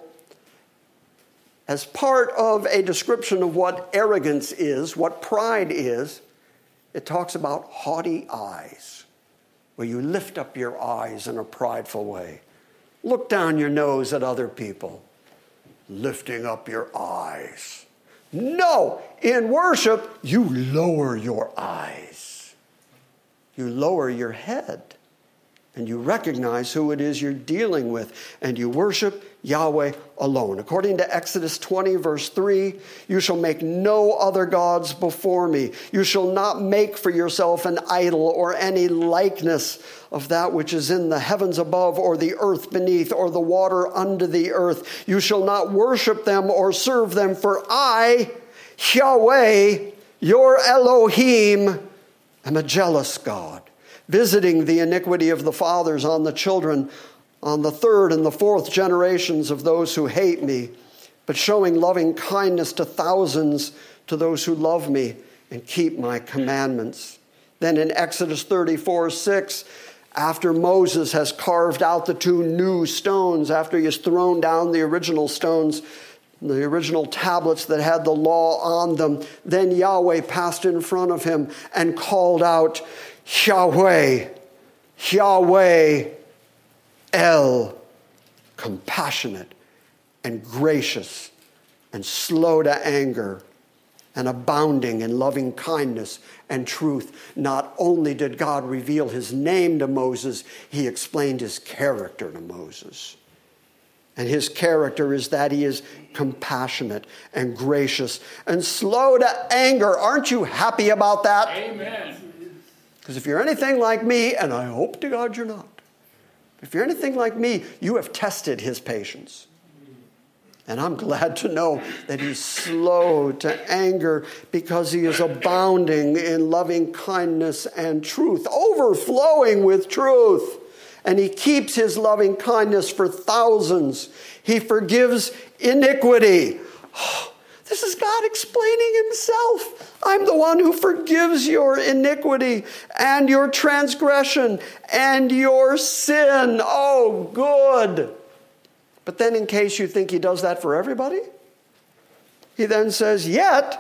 Speaker 4: as part of a description of what arrogance is, what pride is, it talks about haughty eyes, where you lift up your eyes in a prideful way. Look down your nose at other people, lifting up your eyes. No, in worship, you lower your eyes. You lower your head, and you recognize who it is you're dealing with, and you worship Yahweh alone. According to Exodus 20, verse 3, you shall make no other gods before me. You shall not make for yourself an idol or any likeness of that which is in the heavens above or the earth beneath or the water under the earth. You shall not worship them or serve them, for I, Yahweh, your Elohim, am a jealous God, visiting the iniquity of the fathers on the children, on the third and the fourth generations of those who hate me, but showing loving kindness to thousands, to those who love me and keep my commandments. Then in Exodus 34:6, after Moses has carved out the two new stones, after he has thrown down the original stones, the original tablets that had the law on them, then Yahweh passed in front of him and called out, Yahweh, Yahweh, El, compassionate and gracious and slow to anger and abounding in loving kindness and truth. Not only did God reveal his name to Moses, he explained his character to Moses. And his character is that he is compassionate and gracious and slow to anger. Aren't you happy about that?
Speaker 3: Amen.
Speaker 4: Because if you're anything like me, and I hope to God you're not, if you're anything like me, you have tested his patience. And I'm glad to know that he's slow to anger because he is abounding in loving kindness and truth, overflowing with truth. And he keeps his loving kindness for thousands. He forgives iniquity. This is God explaining himself. I'm the one who forgives your iniquity and your transgression and your sin. Oh, good. But then in case you think he does that for everybody, he then says, yet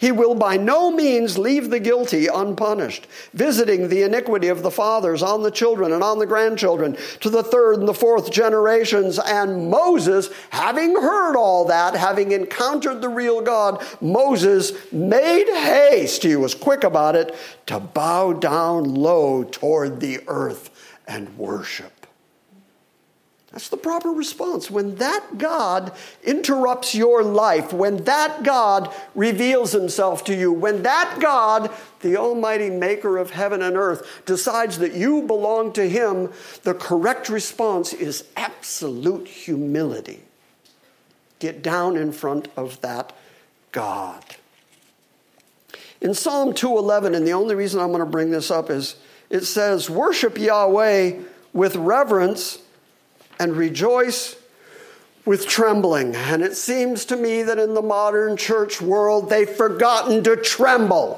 Speaker 4: He will by no means leave the guilty unpunished, visiting the iniquity of the fathers on the children and on the grandchildren to the third and the fourth generations. And Moses, having heard all that, having encountered the real God, Moses made haste, he was quick about it, to bow down low toward the earth and worship. That's the proper response. When that God interrupts your life, when that God reveals himself to you, when that God, the almighty maker of heaven and earth, decides that you belong to him, the correct response is absolute humility. Get down in front of that God. In Psalm 2:11, and the only reason I'm going to bring this up is it says, worship Yahweh with reverence and rejoice with trembling. And it seems to me that in the modern church world, they've forgotten to tremble.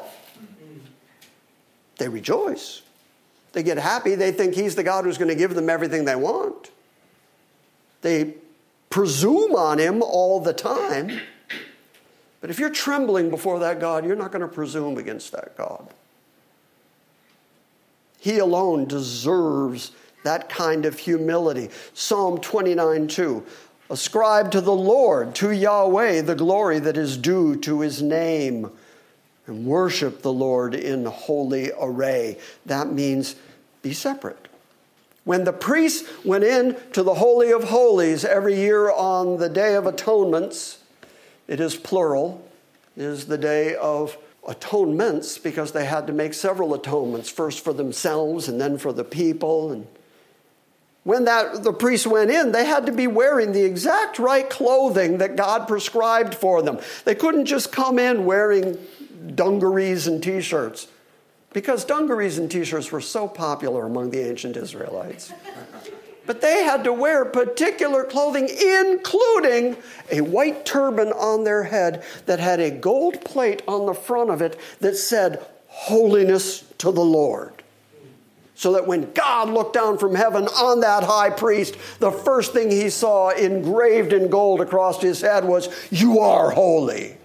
Speaker 4: They rejoice. They get happy. They think he's the God who's going to give them everything they want. They presume on him all the time. But if you're trembling before that God, you're not going to presume against that God. He alone deserves that kind of humility. Psalm 29:2. Ascribe to the Lord, to Yahweh, the glory that is due to his name. And worship the Lord in holy array. That means be separate. When the priests went in to the Holy of Holies every year on the Day of Atonements, it is plural, it is the Day of Atonements, because they had to make several atonements, first for themselves and then for the people. And when the priests went in, they had to be wearing the exact right clothing that God prescribed for them. They couldn't just come in wearing dungarees and T-shirts, because dungarees and T-shirts were so popular among the ancient Israelites. But they had to wear particular clothing, including a white turban on their head that had a gold plate on the front of it that said, "Holiness to the Lord." So that when God looked down from heaven on that high priest, the first thing he saw engraved in gold across his head was, "You are holy."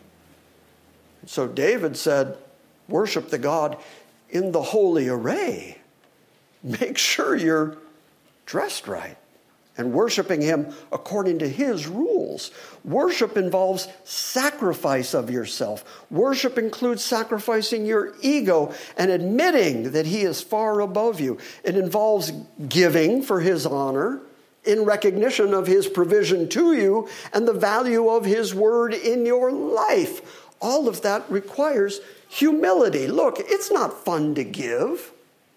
Speaker 4: So David said, worship the God in the holy array. Make sure you're dressed right and worshiping him according to his rules. Worship involves sacrifice of yourself. Worship includes sacrificing your ego and admitting that he is far above you. It involves giving for his honor in recognition of his provision to you and the value of his word in your life. All of that requires humility. Look, it's not fun to give.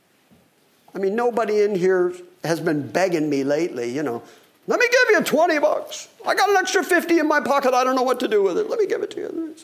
Speaker 4: I mean, nobody in here has been begging me lately, let me give you $20. I got an extra 50 in my pocket. I don't know what to do with it. Let me give it to you.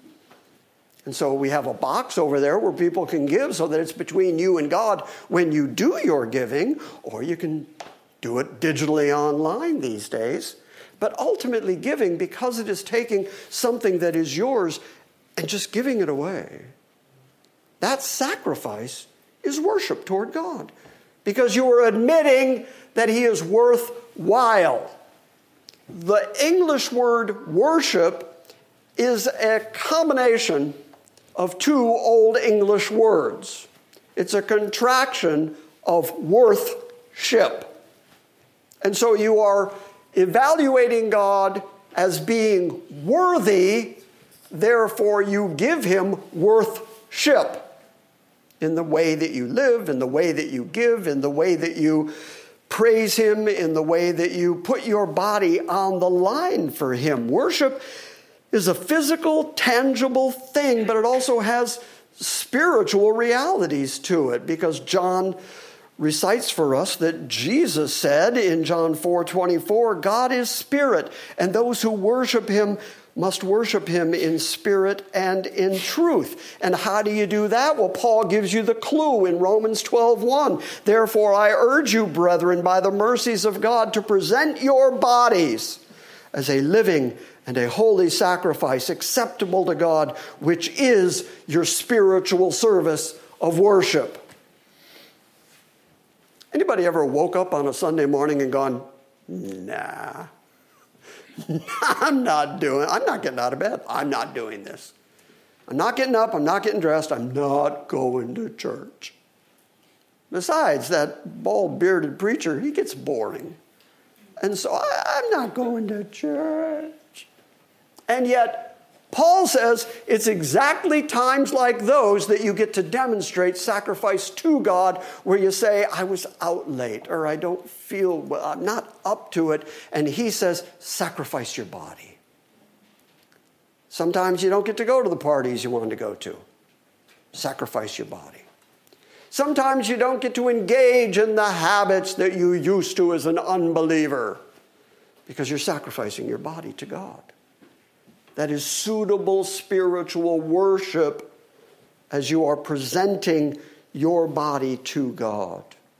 Speaker 4: And so we have a box over there where people can give so that it's between you and God when you do your giving, or you can do it digitally online these days. But ultimately giving, because it is taking something that is yours and just giving it away, that sacrifice is worship toward God, because you are admitting that he is worthwhile. The English word worship is a combination of two Old English words. It's a contraction of worthship. And so you are evaluating God as being worthy, therefore you give him worthship. In the way that you live, in the way that you give, in the way that you praise him, in the way that you put your body on the line for him. Worship is a physical, tangible thing, but it also has spiritual realities to it, because John recites for us that Jesus said in John 4:24, God is spirit, and those who worship him must worship him in spirit and in truth. And how do you do that? Well, Paul gives you the clue in Romans 12:1. Therefore, I urge you, brethren, by the mercies of God, to present your bodies as a living and a holy sacrifice acceptable to God, which is your spiritual service of worship. Anybody ever woke up on a Sunday morning and gone, nah, I'm not getting out of bed. I'm not doing this. I'm not getting up. I'm not getting dressed. I'm not going to church. Besides, that bald-bearded preacher, he gets boring. And so I'm not going to church. And yet, Paul says it's exactly times like those that you get to demonstrate sacrifice to God, where you say, I was out late, or I don't feel well, I'm not up to it. And he says, sacrifice your body. Sometimes you don't get to go to the parties you wanted to go to. Sacrifice your body. Sometimes you don't get to engage in the habits that you used to as an unbeliever, because you're sacrificing your body to God. That is suitable spiritual worship as you are presenting your body to God.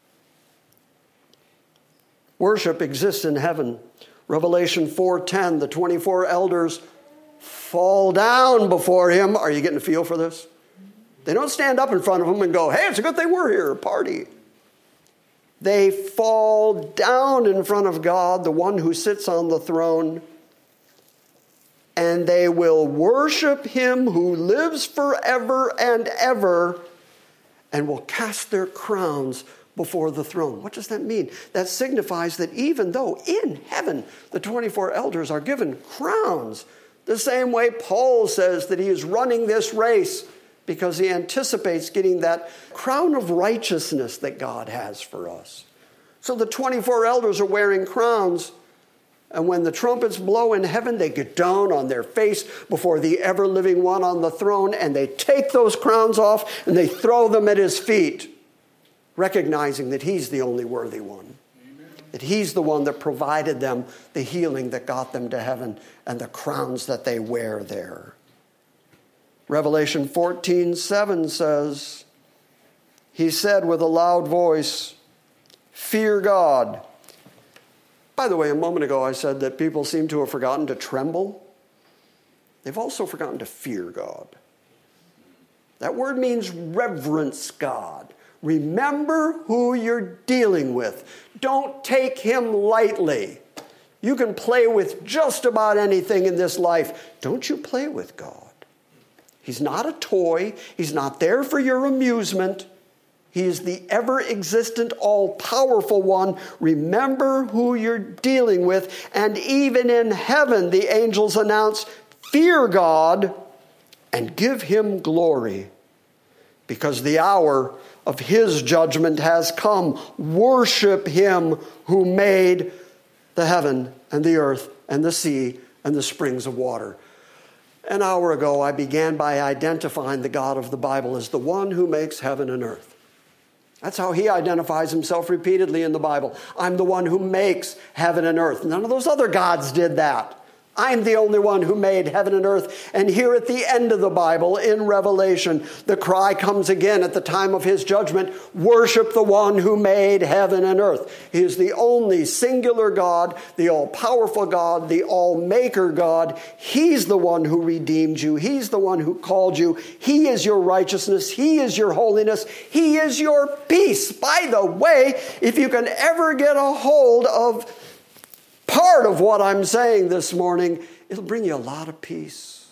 Speaker 4: Worship exists in heaven. Revelation 4:10, the 24 elders fall down before him. Are you getting a feel for this? They don't stand up in front of him and go, hey, it's a good thing we're here, party. They fall down in front of God, the one who sits on the throne, and they will worship him who lives forever and ever, and will cast their crowns before the throne. What does that mean? That signifies that even though in heaven the 24 elders are given crowns, the same way Paul says that he is running this race because he anticipates getting that crown of righteousness that God has for us. So the 24 elders are wearing crowns, and when the trumpets blow in heaven, they get down on their face before the ever-living one on the throne, and they take those crowns off and they throw them at his feet, recognizing that he's the only worthy one. Amen. That he's the one that provided them the healing that got them to heaven and the crowns that they wear there. Revelation 14:7 says, he said with a loud voice, fear God. By the way, a moment ago I said that people seem to have forgotten to tremble. They've also forgotten to fear God. That word means reverence God. Remember who you're dealing with. Don't take him lightly. You can play with just about anything in this life. Don't you play with God. He's not a toy. He's not there for your amusement. He is the ever-existent, all-powerful one. Remember who you're dealing with. And even in heaven, the angels announce, fear God and give him glory, because the hour of his judgment has come. Worship him who made the heaven and the earth and the sea and the springs of water. An hour ago, I began by identifying the God of the Bible as the one who makes heaven and earth. That's how he identifies himself repeatedly in the Bible. I'm the one who makes heaven and earth. None of those other gods did that. I'm the only one who made heaven and earth. And here at the end of the Bible, in Revelation, the cry comes again at the time of his judgment, worship the one who made heaven and earth. He is the only singular God, the all-powerful God, the all-maker God. He's the one who redeemed you. He's the one who called you. He is your righteousness. He is your holiness. He is your peace. By the way, if you can ever get a hold of part of what I'm saying this morning, it'll bring you a lot of peace.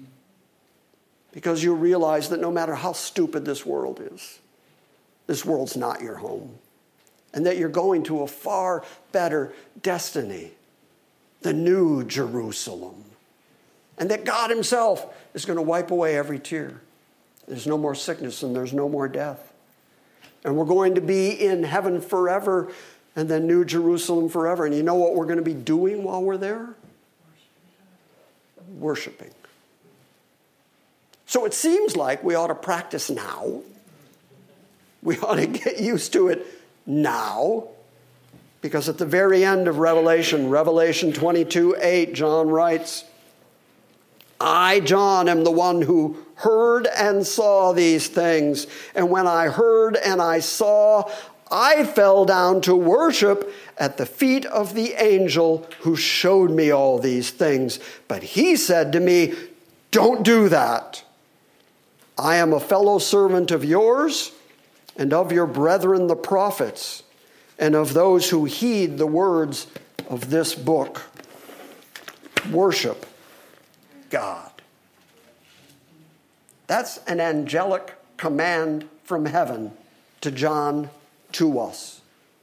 Speaker 4: Because you realize that no matter how stupid this world is, this world's not your home. And that you're going to a far better destiny, the new Jerusalem. And that God himself is going to wipe away every tear. There's no more sickness and there's no more death. And we're going to be in heaven forever, and then New Jerusalem forever. And you know what we're going to be doing while we're there? Worshiping. So it seems like we ought to practice now. We ought to get used to it now. Because at the very end of Revelation 22:8, John writes, I, John, am the one who heard and saw these things. And when I heard and I saw, I fell down to worship at the feet of the angel who showed me all these things. But he said to me, don't do that. I am a fellow servant of yours and of your brethren the prophets and of those who heed the words of this book. Worship God. That's an angelic command from heaven to John, to us.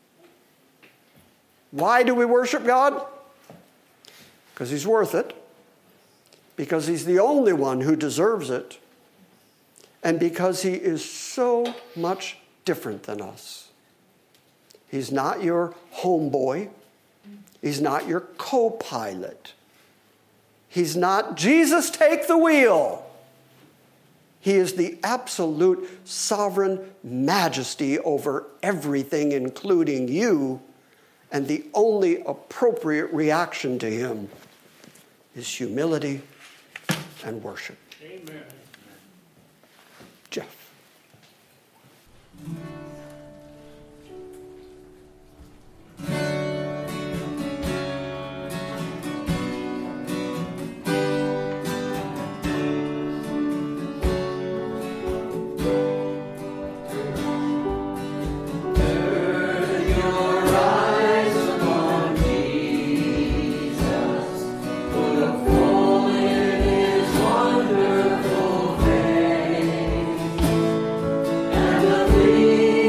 Speaker 4: Why do we worship God? Because he's worth it. Because he's the only one who deserves it. And because he is so much different than us. He's not your homeboy. He's not your co-pilot. He's not, Jesus, take the wheel. He is the absolute sovereign majesty over everything, including you, and the only appropriate reaction to him is humility and worship.
Speaker 3: Amen.
Speaker 4: Jeff.
Speaker 5: Wonderful face, and the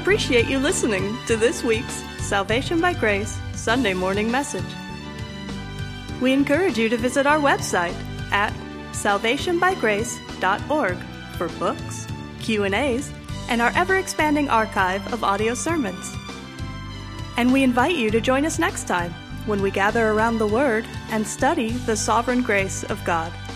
Speaker 1: appreciate you listening to this week's Salvation by Grace Sunday morning message. We encourage you to visit our website at salvationbygrace.org for books, Q&As, and our ever-expanding archive of audio sermons. And we invite you to join us next time when we gather around the Word and study the sovereign grace of God.